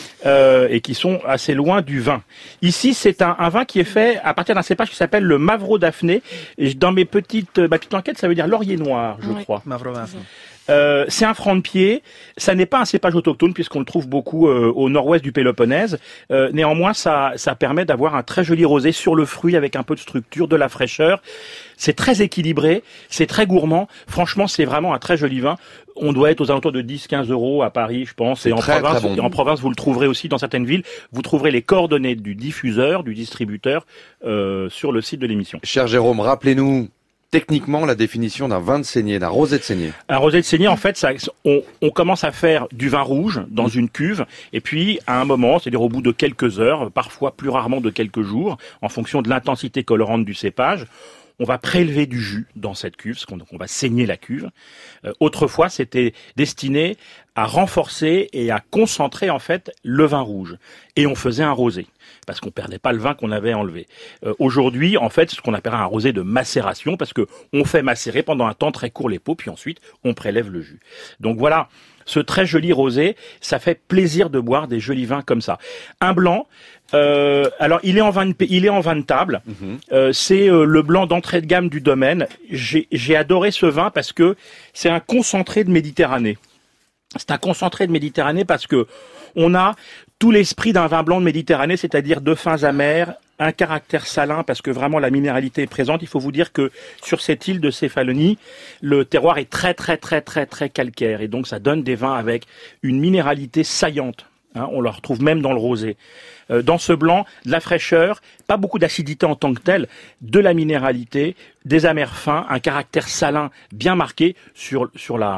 Et qui sont assez loin du vin. Ici, c'est un vin qui est fait à partir d'un cépage qui s'appelle le Mavro Daphné. Et dans ma petite enquête, ça veut dire laurier noir, je crois. Mavro Daphné. C'est un franc de pied. Ça n'est pas un cépage autochtone puisqu'on le trouve beaucoup au nord-ouest du Péloponnèse. Néanmoins, ça permet d'avoir un très joli rosé sur le fruit avec un peu de structure, de la fraîcheur. C'est très équilibré, c'est très gourmand. Franchement, c'est vraiment un très joli vin. On doit être aux alentours de 10-15 € à Paris, je pense. Et en province, vous le trouverez aussi dans certaines villes. Vous trouverez les coordonnées du diffuseur, du distributeur sur le site de l'émission. Cher Jérôme, rappelez-nous techniquement la définition d'un vin de saignée, d'un rosé de saignée. Un rosé de saignée, en fait, on commence à faire du vin rouge dans une cuve, et puis à un moment, c'est-à-dire au bout de quelques heures, parfois plus rarement de quelques jours, en fonction de l'intensité colorante du cépage, on va prélever du jus dans cette cuve, donc on va saigner la cuve. Autrefois, c'était destiné à renforcer et à concentrer en fait le vin rouge. Et on faisait un rosé, parce qu'on perdait pas le vin qu'on avait enlevé. Aujourd'hui, en fait, c'est ce qu'on appelle un rosé de macération, parce que on fait macérer pendant un temps très court les pots, puis ensuite on prélève le jus. Donc voilà, ce très joli rosé, ça fait plaisir de boire des jolis vins comme ça. Un blanc. Alors il est en vin de table. C'est le blanc d'entrée de gamme du domaine. J'ai adoré ce vin parce que c'est un concentré de Méditerranée. C'est un concentré de Méditerranée parce que on a tout l'esprit d'un vin blanc de Méditerranée, c'est-à-dire de fins amers, un caractère salin parce que vraiment la minéralité est présente. Il faut vous dire que sur cette île de Céphalonie, le terroir est très très très très très calcaire et donc ça donne des vins avec une minéralité saillante. On la retrouve même dans le rosé. Dans ce blanc, de la fraîcheur, pas beaucoup d'acidité en tant que telle, de la minéralité, des amers fins, un caractère salin bien marqué sur la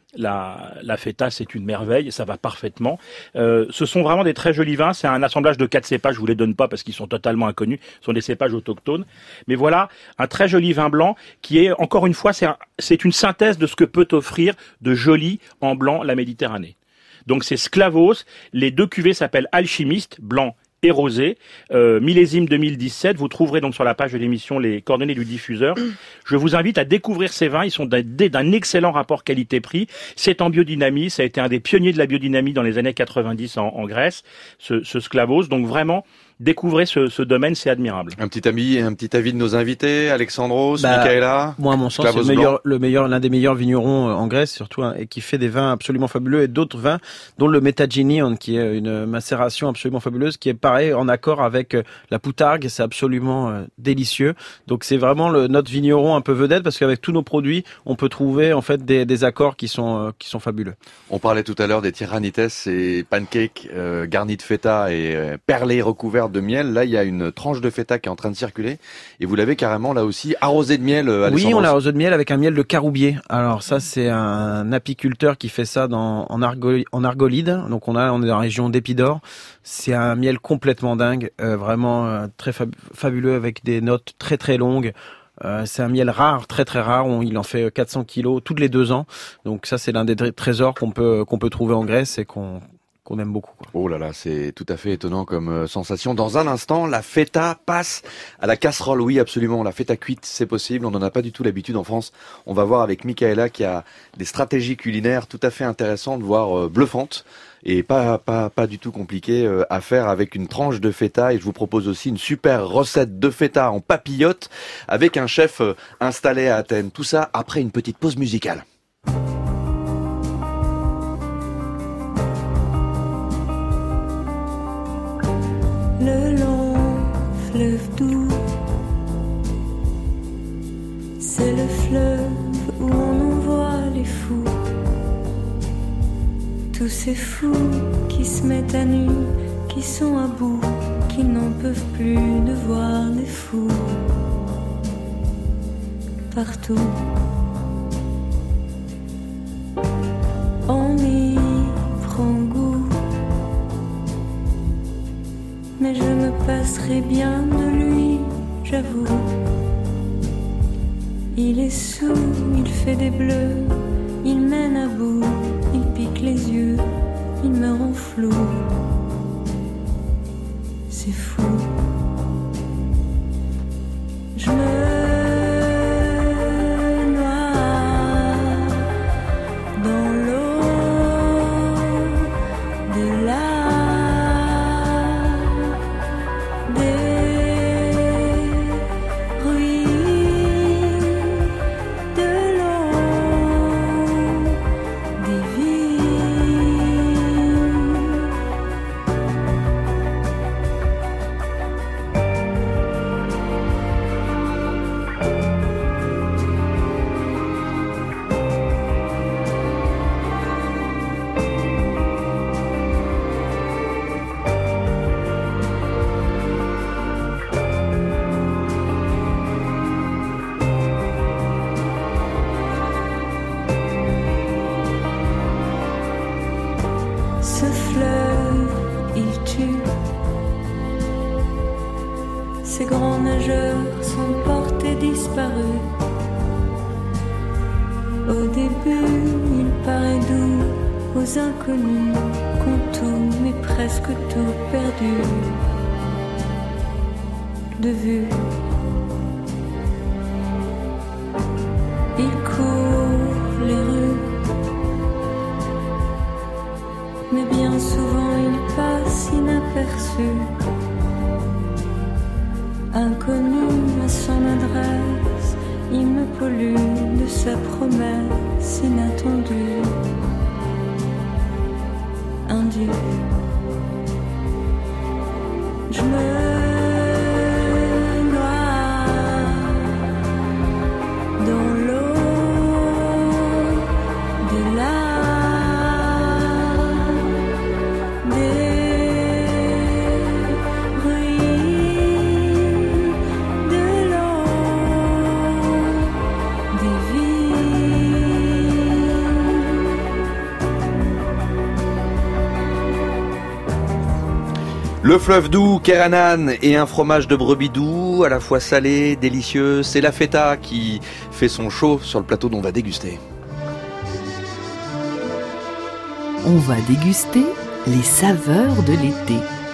La feta, c'est une merveille, ça va parfaitement. Ce sont vraiment des très jolis vins. C'est un assemblage de 4 cépages. Je vous les donne pas parce qu'ils sont totalement inconnus. Ce sont des cépages autochtones. Mais voilà, un très joli vin blanc qui est, encore une fois, c'est une synthèse de ce que peut offrir de joli en blanc la Méditerranée. Donc c'est Sklavos. Les 2 cuvées s'appellent Alchimiste, blanc et rosé, millésime 2017. Vous trouverez donc sur la page de l'émission les coordonnées du diffuseur. Je vous invite à découvrir ces vins. Ils sont d'un excellent rapport qualité-prix. C'est en biodynamie. Ça a été un des pionniers de la biodynamie dans les années 90 en Grèce, ce Sklavos. Donc vraiment, découvrez ce domaine, c'est admirable. Un petit avis de nos invités, Alexandros, Michaela. Moi, à mon sens, c'est l'un des meilleurs vignerons en Grèce, surtout, et qui fait des vins absolument fabuleux, et d'autres vins, dont le Metaginion, qui est une macération absolument fabuleuse, qui est pareil, en accord avec la poutargue, c'est absolument délicieux. Donc c'est vraiment notre vigneron un peu vedette, parce qu'avec tous nos produits, on peut trouver en fait des accords qui sont fabuleux. On parlait tout à l'heure des tiranites, ces pancakes garnis de feta et perlés recouverts de miel. Là, il y a une tranche de feta qui est en train de circuler et vous l'avez carrément là aussi arrosé de miel. Oui, on l'a arrosé de miel avec un miel de caroubier. Alors ça, c'est un apiculteur qui fait ça en Argolide. Donc on est dans la région d'Épidore. C'est un miel complètement dingue, vraiment très fabuleux avec des notes très très longues. C'est un miel rare, très très rare. Il en fait 400 kilos tous les 2 ans. Donc ça, c'est l'un des trésors qu'on peut trouver en Grèce et qu'on aime beaucoup, quoi. Oh là là, c'est tout à fait étonnant comme sensation. Dans un instant, la feta passe à la casserole. Oui, absolument. La feta cuite, c'est possible. On n'en a pas du tout l'habitude en France. On va voir avec Michaela qui a des stratégies culinaires tout à fait intéressantes, voire bluffantes. Et pas du tout compliqué à faire avec une tranche de feta. Et je vous propose aussi une super recette de feta en papillote avec un chef installé à Athènes. Tout ça après une petite pause musicale. Le long fleuve doux, c'est le fleuve où on envoie les fous. Tous ces fous qui se mettent à nu, qui sont à bout, qui n'en peuvent plus de voir des fous partout. On y prend goût, mais je me passerai bien de lui, j'avoue. Il est sous, il fait des bleus, il mène à bout, il pique les yeux, il me rend flou. C'est fou. Je me inconnus, qu'ont tout, mais presque tout perdu de vue. Il court les rues, mais bien souvent il passe inaperçu. Inconnu à son adresse, il me pollue de sa promesse inattendue. Je me noie dans l'eau de des ruines de l'eau des villes. Le fleuve doux, Keranan, et un fromage de brebis doux, à la fois salé, délicieux. C'est la feta qui fait son show sur le plateau dont on va déguster. On va déguster les saveurs de l'été.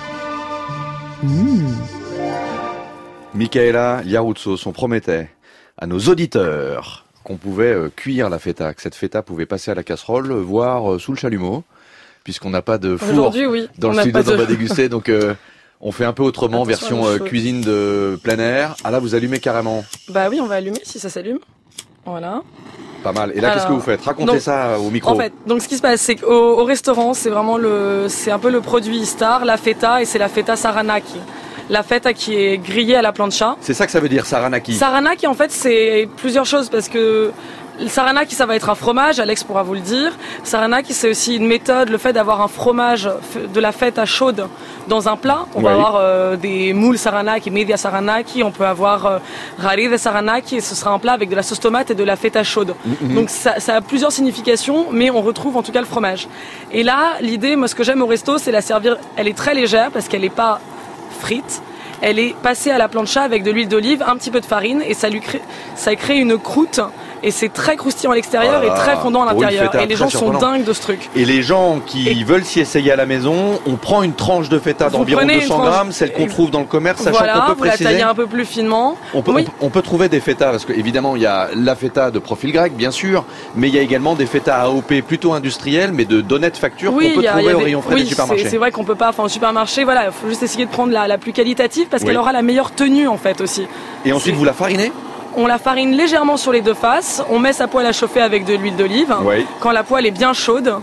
Michaela Liaroutsos, on promettait à nos auditeurs qu'on pouvait cuire la feta, que cette feta pouvait passer à la casserole, voire sous le chalumeau, puisqu'on n'a pas de four oui, dans le studio dont on va déguster, donc on fait un peu autrement, version cuisine de plein air. Ah là, vous allumez carrément. Bah oui, on va allumer si ça s'allume. Voilà. Pas mal. Et là, qu'est-ce que vous faites? Racontez ça au micro. En fait, donc ce qui se passe, c'est qu'au restaurant, c'est vraiment c'est un peu le produit star, la feta, et c'est la feta saranaki. La feta qui est grillée à la plancha. C'est ça que ça veut dire, saranaki. Saranaki, en fait, c'est plusieurs choses parce que le saranaki, ça va être un fromage, Alex pourra vous le dire. Saranaki, c'est aussi une méthode, le fait d'avoir un fromage de la feta chaude dans un plat. On va avoir des moules saranaki, media saranaki, on peut avoir raride saranaki, et ce sera un plat avec de la sauce tomate et de la feta chaude. Donc ça a plusieurs significations, mais on retrouve en tout cas le fromage. Et là, l'idée, moi ce que j'aime au resto, c'est la servir, elle est très légère parce qu'elle n'est pas frite. Elle est passée à la plancha avec de l'huile d'olive, un petit peu de farine, et ça crée une croûte. Et c'est très croustillant à l'extérieur et très fondant à l'intérieur. Et les gens sont dingues de ce truc. Et les gens qui veulent s'y essayer à la maison, on prend une tranche de feta d'environ 200 grammes, celle qu'on trouve dans le commerce, sachant qu'on peut préciser. Vous la taillez un peu plus finement. On peut trouver des fetas, parce qu'évidemment, il y a la feta de profil grec, bien sûr, mais il y a également des fetas AOP plutôt industriels, mais d'honnête facture qu'on peut trouver au rayon frais des supermarchés. C'est vrai qu'on peut pas, au supermarché, voilà, il faut juste essayer de prendre la plus qualitative, parce qu'elle aura la meilleure tenue, en fait, aussi. Et ensuite, vous la farinez ? On la farine légèrement sur les deux faces, on met sa poêle à chauffer avec de l'huile d'olive. Quand la poêle est bien chaude,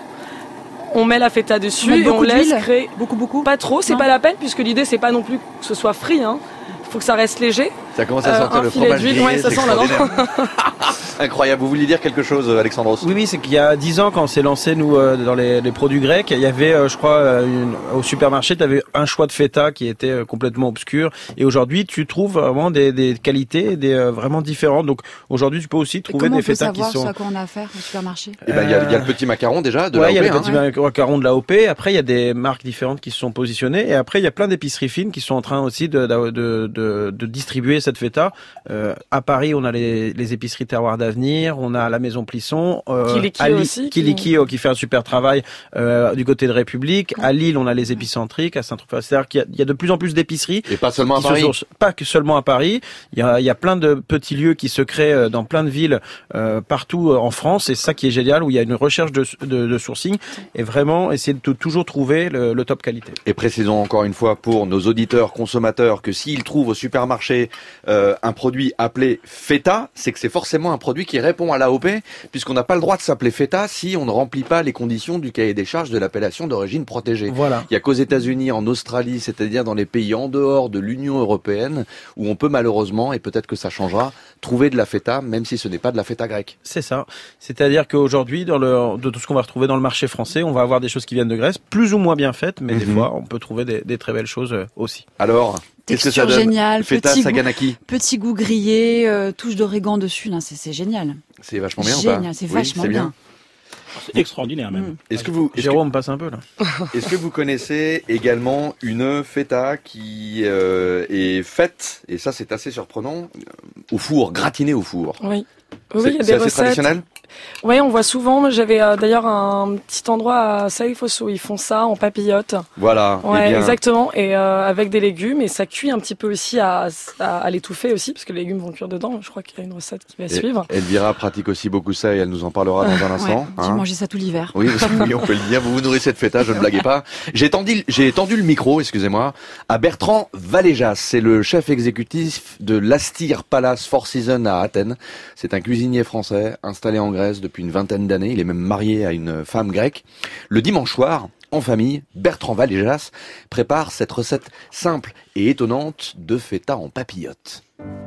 on met la feta dessus et on laisse créer... Beaucoup. Pas trop, c'est pas la peine, puisque l'idée c'est pas non plus que ce soit frit, faut que ça reste léger. Ça commence à sentir le fromage grillé, ça sent là. Incroyable. Vous vouliez dire quelque chose, Alexandros? Oui, c'est qu'il y a 10 ans, quand on s'est lancé, nous, dans les produits grecs, il y avait, je crois, au supermarché, tu avais un choix de feta qui était complètement obscur. Et aujourd'hui, tu trouves vraiment des qualités vraiment différentes. Donc, aujourd'hui, tu peux aussi trouver des fetas qui sont... Comment on peut savoir à quoi on a affaire au supermarché? Il y a le petit macaron déjà de l'AOP. Il y a le petit macaron de l'AOP. Après, il y a des marques différentes qui se sont positionnées. Et après, il y a plein d'épiceries fines qui sont en train aussi de distribuer cette feta. À Paris, on a les épiceries Terroir d'Avenir, on a la Maison Plisson, Kiliki qui fait un super travail du côté de République. À Lille, on a les épicentriques, à Saint-Tropez. C'est-à-dire qu'il y a de plus en plus d'épiceries. Et pas seulement à Paris. Pas que seulement à Paris. Il y a plein de petits lieux qui se créent dans plein de villes partout en France. C'est ça qui est génial, où il y a une recherche de sourcing et vraiment essayer de toujours trouver le top qualité. Et précisons encore une fois pour nos auditeurs consommateurs que s'ils trouvent au supermarché un produit appelé feta, c'est que c'est forcément un produit qui répond à l'AOP, puisqu'on n'a pas le droit de s'appeler feta si on ne remplit pas les conditions du cahier des charges de l'appellation d'origine protégée. Voilà. Il n'y a qu'aux États-Unis, en Australie, c'est-à-dire dans les pays en dehors de l'Union européenne, où on peut malheureusement, et peut-être que ça changera, trouver de la feta, même si ce n'est pas de la feta grecque. C'est ça. C'est-à-dire qu'aujourd'hui, de tout ce qu'on va retrouver dans le marché français, on va avoir des choses qui viennent de Grèce, plus ou moins bien faites, mais des fois, on peut trouver des très belles choses aussi. Alors, qu'est-ce que ça donne? Génial, feta saganaki. Petit goût grillé, touche d'origan dessus, là, c'est génial. C'est vachement bien. Génial, c'est vachement bien. C'est extraordinaire même. Jérôme passe un peu là. Est-ce que vous connaissez également une feta qui est faite, et ça c'est assez surprenant, au four, gratinée au four? Oui. Oui, il y a des recettes. Traditionnel? Oui, on voit souvent. J'avais d'ailleurs un petit endroit à Saïfos où ils font ça en papillote. Voilà. Ouais, exactement. Et avec des légumes, et ça cuit un petit peu aussi à l'étouffer aussi, parce que les légumes vont cuire dedans. Je crois qu'il y a une recette qui va suivre. Elvira pratique aussi beaucoup ça et elle nous en parlera dans un instant. Ouais, j'ai mangé ça tout l'hiver. Oui, on peut le dire. Vous vous nourrissez de feta, je ne blaguais pas. J'ai tendu le micro, excusez-moi, à Bertrand Valéjas. C'est le chef exécutif de l'Astir Palace Four Seasons à Athènes. C'est un cuisinier français installé en Grèce depuis une vingtaine d'années. Il est même marié à une femme grecque. Le dimanche soir, en famille, Bertrand Valéjas prépare cette recette simple et étonnante de feta en papillote.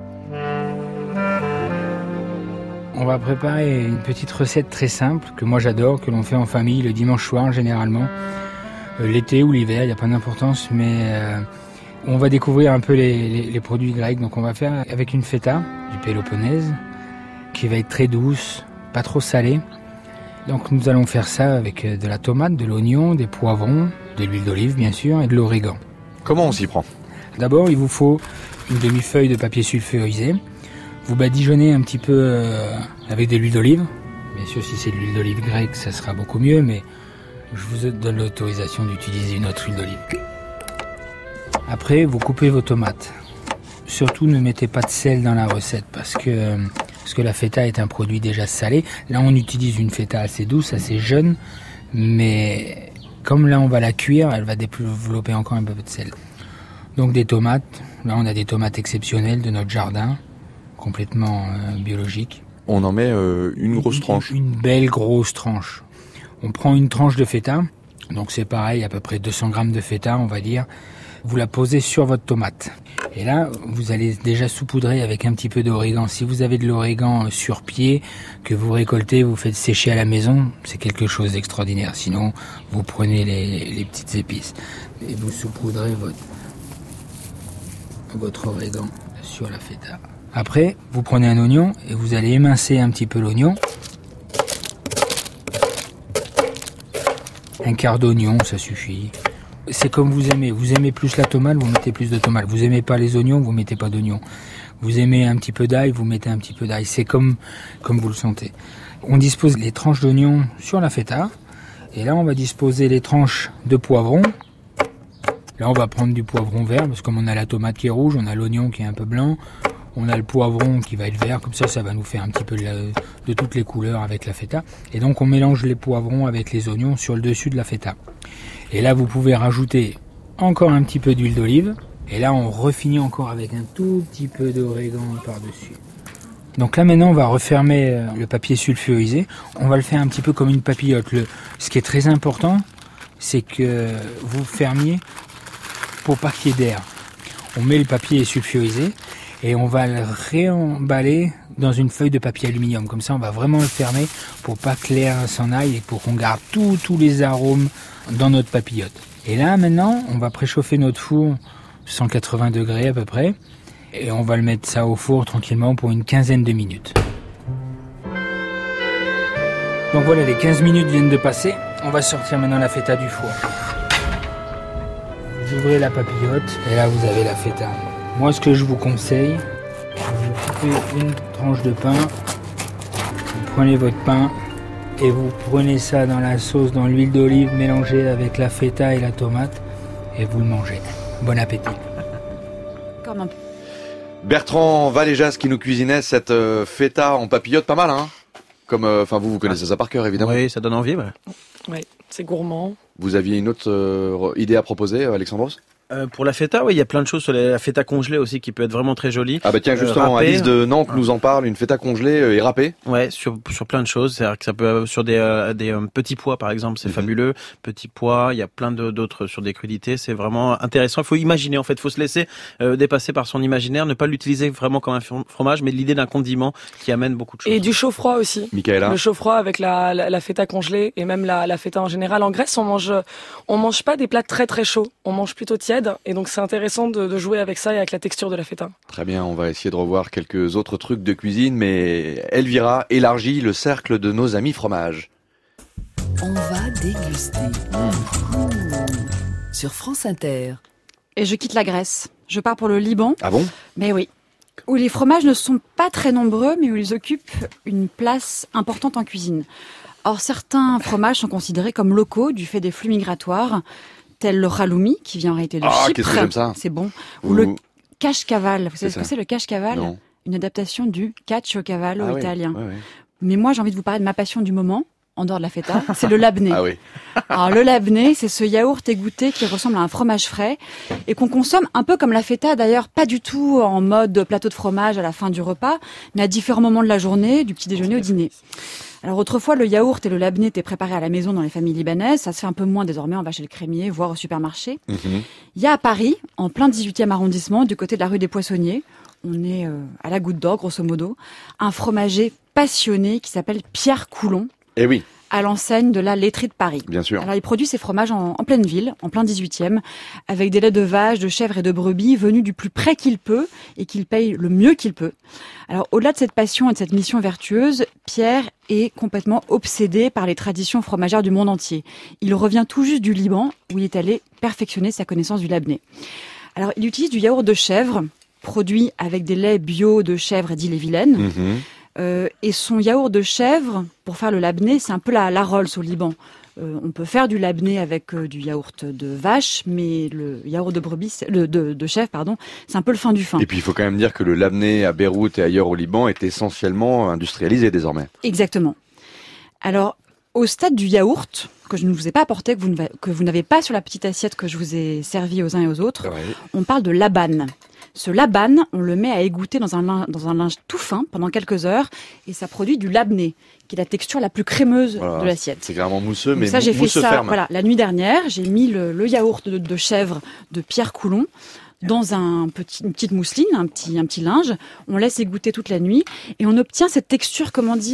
On va préparer une petite recette très simple que moi j'adore, que l'on fait en famille le dimanche soir généralement. L'été ou l'hiver, il n'y a pas d'importance, mais on va découvrir un peu les produits grecs. Donc on va faire avec une feta du Péloponnèse qui va être très douce, pas trop salée. Donc nous allons faire ça avec de la tomate, de l'oignon, des poivrons, de l'huile d'olive bien sûr et de l'origan. Comment on s'y prend? D'abord, il vous faut une demi-feuille de papier sulfurisé. Vous badigeonnez un petit peu avec de l'huile d'olive. Bien sûr, si c'est de l'huile d'olive grecque, ça sera beaucoup mieux, mais je vous donne l'autorisation d'utiliser une autre huile d'olive. Après, vous coupez vos tomates. Surtout, ne mettez pas de sel dans la recette parce que la feta est un produit déjà salé. Là, on utilise une feta assez douce, assez jeune, mais comme là, on va la cuire, elle va développer encore un peu de sel. Donc des tomates. Là, on a des tomates exceptionnelles de notre jardin, complètement biologiques. On en met une grosse tranche. Une belle grosse tranche. On prend une tranche de feta, donc c'est pareil, à peu près 200 grammes de feta, on va dire. Vous la posez sur votre tomate. Et là, vous allez déjà saupoudrer avec un petit peu d'origan. Si vous avez de l'origan sur pied, que vous récoltez, vous faites sécher à la maison, c'est quelque chose d'extraordinaire. Sinon, vous prenez les petites épices et vous saupoudrez votre origan sur la feta. Après, vous prenez un oignon et vous allez émincer un petit peu l'oignon. Un quart d'oignon, ça suffit. C'est comme vous aimez. Vous aimez plus la tomate, vous mettez plus de tomate. Vous aimez pas les oignons, vous mettez pas d'oignons. Vous aimez un petit peu d'ail, vous mettez un petit peu d'ail. C'est comme vous le sentez. On dispose les tranches d'oignons sur la feta. Et là, on va disposer les tranches de poivrons. Là, on va prendre du poivron vert, parce que comme on a la tomate qui est rouge, on a l'oignon qui est un peu blanc. On a le poivron qui va être vert, comme ça va nous faire un petit peu de toutes les couleurs avec la feta. Et donc on mélange les poivrons avec les oignons sur le dessus de la feta. Et là vous pouvez rajouter encore un petit peu d'huile d'olive. Et là on refinit encore avec un tout petit peu d'origan par-dessus. Donc là maintenant on va refermer le papier sulfurisé. On va le faire un petit peu comme une papillote. Ce qui est très important, c'est que vous fermiez pour pas qu'il y ait d'air. On met le papier sulfurisé. Et on va le réemballer dans une feuille de papier aluminium. Comme ça, on va vraiment le fermer pour pas que l'air s'en aille et pour qu'on garde tous les arômes dans notre papillote. Et là, maintenant, on va préchauffer notre four 180 degrés à peu près. Et on va le mettre ça au four tranquillement pour une quinzaine de minutes. Donc voilà, les 15 minutes viennent de passer. On va sortir maintenant la feta du four. Vous ouvrez la papillote et là, vous avez la feta. Moi, ce que je vous conseille, vous coupez une tranche de pain, vous prenez votre pain et vous prenez ça dans la sauce, dans l'huile d'olive mélangée avec la feta et la tomate et vous le mangez. Bon appétit. Comme un peu. Bertrand Valéjas qui nous cuisinait cette feta en papillote, pas mal, hein? Comme, vous connaissez ça par cœur, évidemment. Oui, ça donne envie, ouais. Oui, c'est gourmand. Vous aviez une autre idée à proposer, Alexandros? Pour la feta, oui, il y a plein de choses sur la feta congelée aussi qui peut être vraiment très jolie. Ah bah tiens, justement, Alice de Nantes nous en parle, une feta congelée et râpée. Ouais, sur plein de choses, c'est-à-dire que ça peut sur des petits pois par exemple, c'est fabuleux, petits pois, il y a plein d'autres sur des crudités, c'est vraiment intéressant. Il faut imaginer en fait, il faut se laisser dépasser par son imaginaire, ne pas l'utiliser vraiment comme un fromage, mais l'idée d'un condiment qui amène beaucoup de choses. Et du chaud-froid aussi. Michaela. Le chaud-froid avec la feta congelée et même la feta en général. En Grèce, on mange pas des plats très très chauds, on mange plutôt tiède et donc c'est intéressant de jouer avec ça et avec la texture de la feta. Très bien, on va essayer de revoir quelques autres trucs de cuisine, mais Elvira élargit le cercle de nos amis fromages. On va déguster. Sur France Inter. Et je quitte la Grèce. Je pars pour le Liban. Ah bon? Mais oui. Où les fromages ne sont pas très nombreux, mais où ils occupent une place importante en cuisine. Or, certains fromages sont considérés comme locaux du fait des flux migratoires, tel le haloumi, qui vient en réalité de Chypre. Qu'est-ce que j'aime ça. C'est bon. Ou le cache-caval. Vous savez ce que c'est le cache-caval? Non. Une adaptation du caciocavallo italien. Oui. Mais moi, j'ai envie de vous parler de ma passion du moment, en dehors de la feta, c'est le labné. Ah oui. Alors, le labné, c'est ce yaourt égoutté qui ressemble à un fromage frais et qu'on consomme un peu comme la feta, d'ailleurs, pas du tout en mode plateau de fromage à la fin du repas, mais à différents moments de la journée, du petit déjeuner au dîner. Alors autrefois, le yaourt et le labné étaient préparés à la maison dans les familles libanaises. Ça se fait un peu moins désormais, on va chez le crémier, voire au supermarché. Il y a à Paris, en plein 18e arrondissement, du côté de la rue des Poissonniers, on est à la Goutte d'Or, grosso modo, un fromager passionné qui s'appelle Pierre Coulon. Eh oui. à l'enseigne de la laiterie de Paris. Bien sûr. Alors il produit ses fromages en pleine ville, en plein 18e, avec des laits de vache, de chèvre et de brebis venus du plus près qu'il peut et qu'il paye le mieux qu'il peut. Alors au-delà de cette passion et de cette mission vertueuse, Pierre est complètement obsédé par les traditions fromagères du monde entier. Il revient tout juste du Liban où il est allé perfectionner sa connaissance du labné. Alors il utilise du yaourt de chèvre, produit avec des laits bio de chèvre et d'Ille-et-Vilaine. Et son yaourt de chèvre, pour faire le labné, c'est un peu la Rolls au Liban. On peut faire du labné avec du yaourt de vache, mais le yaourt de brebis, de chèvre, pardon, c'est un peu le fin du fin. Et puis il faut quand même dire que le labné à Beyrouth et ailleurs au Liban est essentiellement industrialisé désormais. Exactement. Alors, au stade du yaourt, que je ne vous ai pas apporté, que vous n'avez pas sur la petite assiette que je vous ai servie aux uns et aux autres, on parle de laban. Ce laban, on le met à égoutter dans un linge tout fin pendant quelques heures et ça produit du labné, qui est la texture la plus crémeuse de l'assiette. C'est vraiment mousseux, donc mais ça, j'ai fait ça, ferme. voilà, la nuit dernière. J'ai mis le yaourt de chèvre de Pierre Coulon dans une petite mousseline, un petit linge. On laisse égoutter toute la nuit et on obtient cette texture,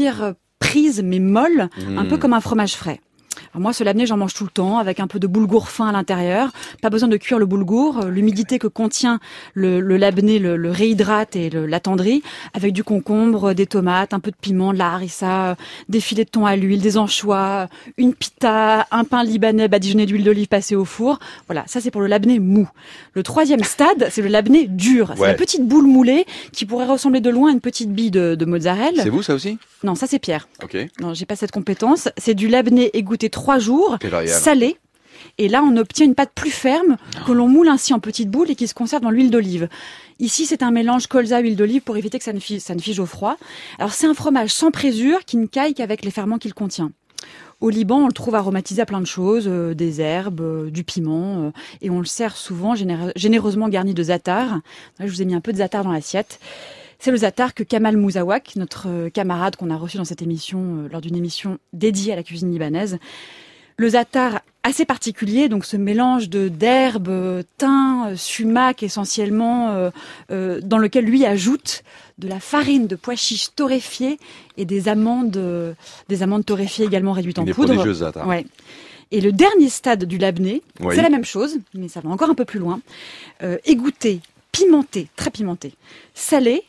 prise mais molle, un peu comme un fromage frais. Alors moi, ce labné, j'en mange tout le temps, avec un peu de boulgour fin à l'intérieur. Pas besoin de cuire le boulgour. L'humidité que contient le labné le réhydrate et l'attendrit, avec du concombre, des tomates, un peu de piment, de la harissa, des filets de thon à l'huile, des anchois, une pita, un pain libanais badigeonné d'huile d'olive passé au four. Voilà, ça c'est pour le labné mou. Le troisième stade, c'est le labné dur. C'est la petite boule moulée qui pourrait ressembler de loin à une petite bille de mozzarella. C'est vous, ça aussi ? Non, ça c'est Pierre. Ok. Non, j'ai pas cette compétence. C'est du labné égouté 3 jours, salé. Et là, on obtient une pâte plus ferme que l'on moule ainsi en petites boules et qui se conserve dans l'huile d'olive. Ici, c'est un mélange colza-huile d'olive pour éviter que ça ne fige au froid. Alors, c'est un fromage sans présure qui ne caille qu'avec les ferments qu'il contient. Au Liban, on le trouve aromatisé à plein de choses, des herbes, du piment, et on le sert souvent généreusement garni de za'atar. Là, je vous ai mis un peu de za'atar dans l'assiette. C'est le za'atar que Kamal Mouzawak, notre camarade qu'on a reçu dans cette émission, lors d'une émission dédiée à la cuisine libanaise. Le za'atar assez particulier, donc ce mélange d'herbes, thym, sumac essentiellement, dans lequel lui ajoute de la farine de pois chiches torréfiées et des amandes torréfiées également réduites en poudre. Prodigieux za'atar. Ouais. Et le dernier stade du labné, c'est la même chose, mais ça va encore un peu plus loin. Égoutté, pimenté, très pimenté, salé,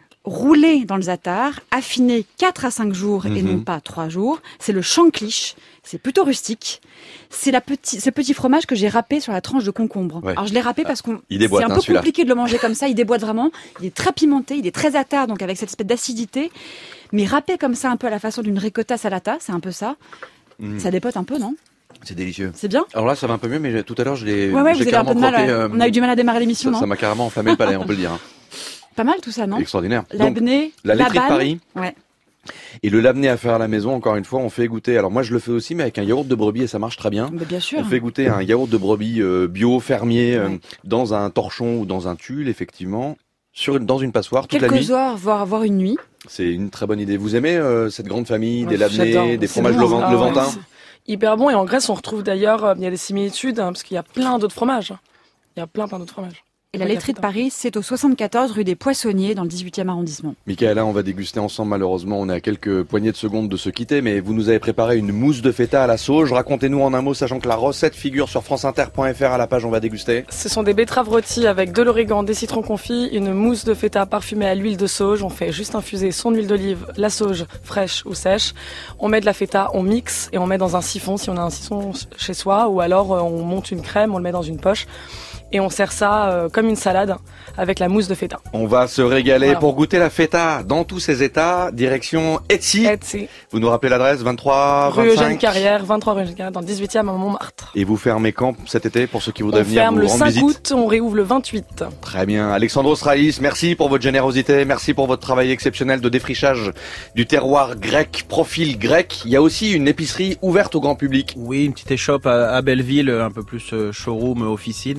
roulé dans le za'atar, affiné 4 à 5 jours et non pas 3 jours. C'est le shanklish, c'est plutôt rustique. C'est ce petit fromage que j'ai râpé sur la tranche de concombre. Ouais. Alors je l'ai râpé parce que c'est un peu compliqué de le manger comme ça, il déboîte vraiment. Il est très pimenté, il est très za'atar, donc avec cette espèce d'acidité. Mais râpé comme ça, un peu à la façon d'une ricotta salata, c'est un peu ça. Ça dépote un peu, non ? C'est délicieux. C'est bien. Alors là, ça va un peu mieux, mais tout à l'heure, j'ai vous avez carrément un peu de mal. croqué, On a eu du mal à démarrer l'émission, non ? Ça m'a carrément enflammé le palais, on peut le dire. Pas mal tout ça, non ? Extraordinaire. Labné, la laiterie de Paris. Ouais. Et le labné à faire à la maison, encore une fois, on fait goûter. Alors moi, je le fais aussi, mais avec un yaourt de brebis et ça marche très bien. Mais bien sûr. On fait goûter un yaourt de brebis bio, fermier, dans un torchon ou dans un tulle, effectivement, dans une passoire toute la nuit. Quelques heures, voire une nuit. C'est une très bonne idée. Vous aimez cette grande famille des labnés, des fromages levantins ? Hyper bon. Et en Grèce, on retrouve d'ailleurs, il y a des similitudes, parce qu'il y a plein d'autres fromages. Il y a plein d'autres fromages. Et la laiterie de Paris, c'est au 74 rue des Poissonniers, dans le 18e arrondissement. Michaela, on va déguster ensemble, malheureusement. On est à quelques poignées de secondes de se quitter, mais vous nous avez préparé une mousse de feta à la sauge. Racontez-nous en un mot, sachant que la recette figure sur franceinter.fr à la page on va déguster. Ce sont des betteraves rôties avec de l'origan, des citrons confits, une mousse de feta parfumée à l'huile de sauge. On fait juste infuser son huile d'olive, la sauge fraîche ou sèche. On met de la feta, on mixe et on met dans un siphon si on a un siphon chez soi, ou alors on monte une crème, on le met dans une poche. Et on sert ça comme une salade avec la mousse de feta. On va se régaler pour goûter la feta dans tous ses états. Direction Etsy. Vous nous rappelez l'adresse 23 rue 25 Eugène Carrière, 23 rue Eugène Carrière, dans le 18e à Montmartre. Et vous fermez quand cet été pour ceux qui voudraient venir vous rendre visite ? On ferme le 5 août, on réouvre le 28. Très bien. Alexandros Raïs, merci pour votre générosité. Merci pour votre travail exceptionnel de défrichage du terroir grec, profil grec. Il y a aussi une épicerie ouverte au grand public. Oui, une petite échoppe à Belleville, un peu plus showroom, officine. Mais si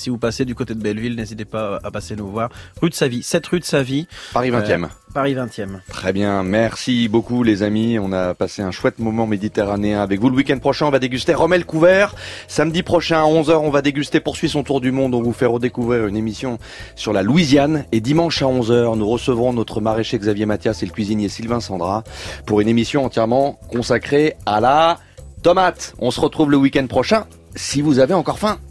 si vous passez du côté de Belleville, n'hésitez pas à passer nous voir. Rue de Savy, 7 rue de Savy. Paris 20e. Paris 20e. Très bien, merci beaucoup les amis. On a passé un chouette moment méditerranéen avec vous. Le week-end prochain, on va déguster Rommel couvert. Samedi prochain à 11h, on va déguster Poursuit son tour du monde. On vous fait redécouvrir une émission sur la Louisiane. Et dimanche à 11h, nous recevrons notre maraîcher Xavier Mathias et le cuisinier Sylvain Sandra pour une émission entièrement consacrée à la tomate. On se retrouve le week-end prochain si vous avez encore faim.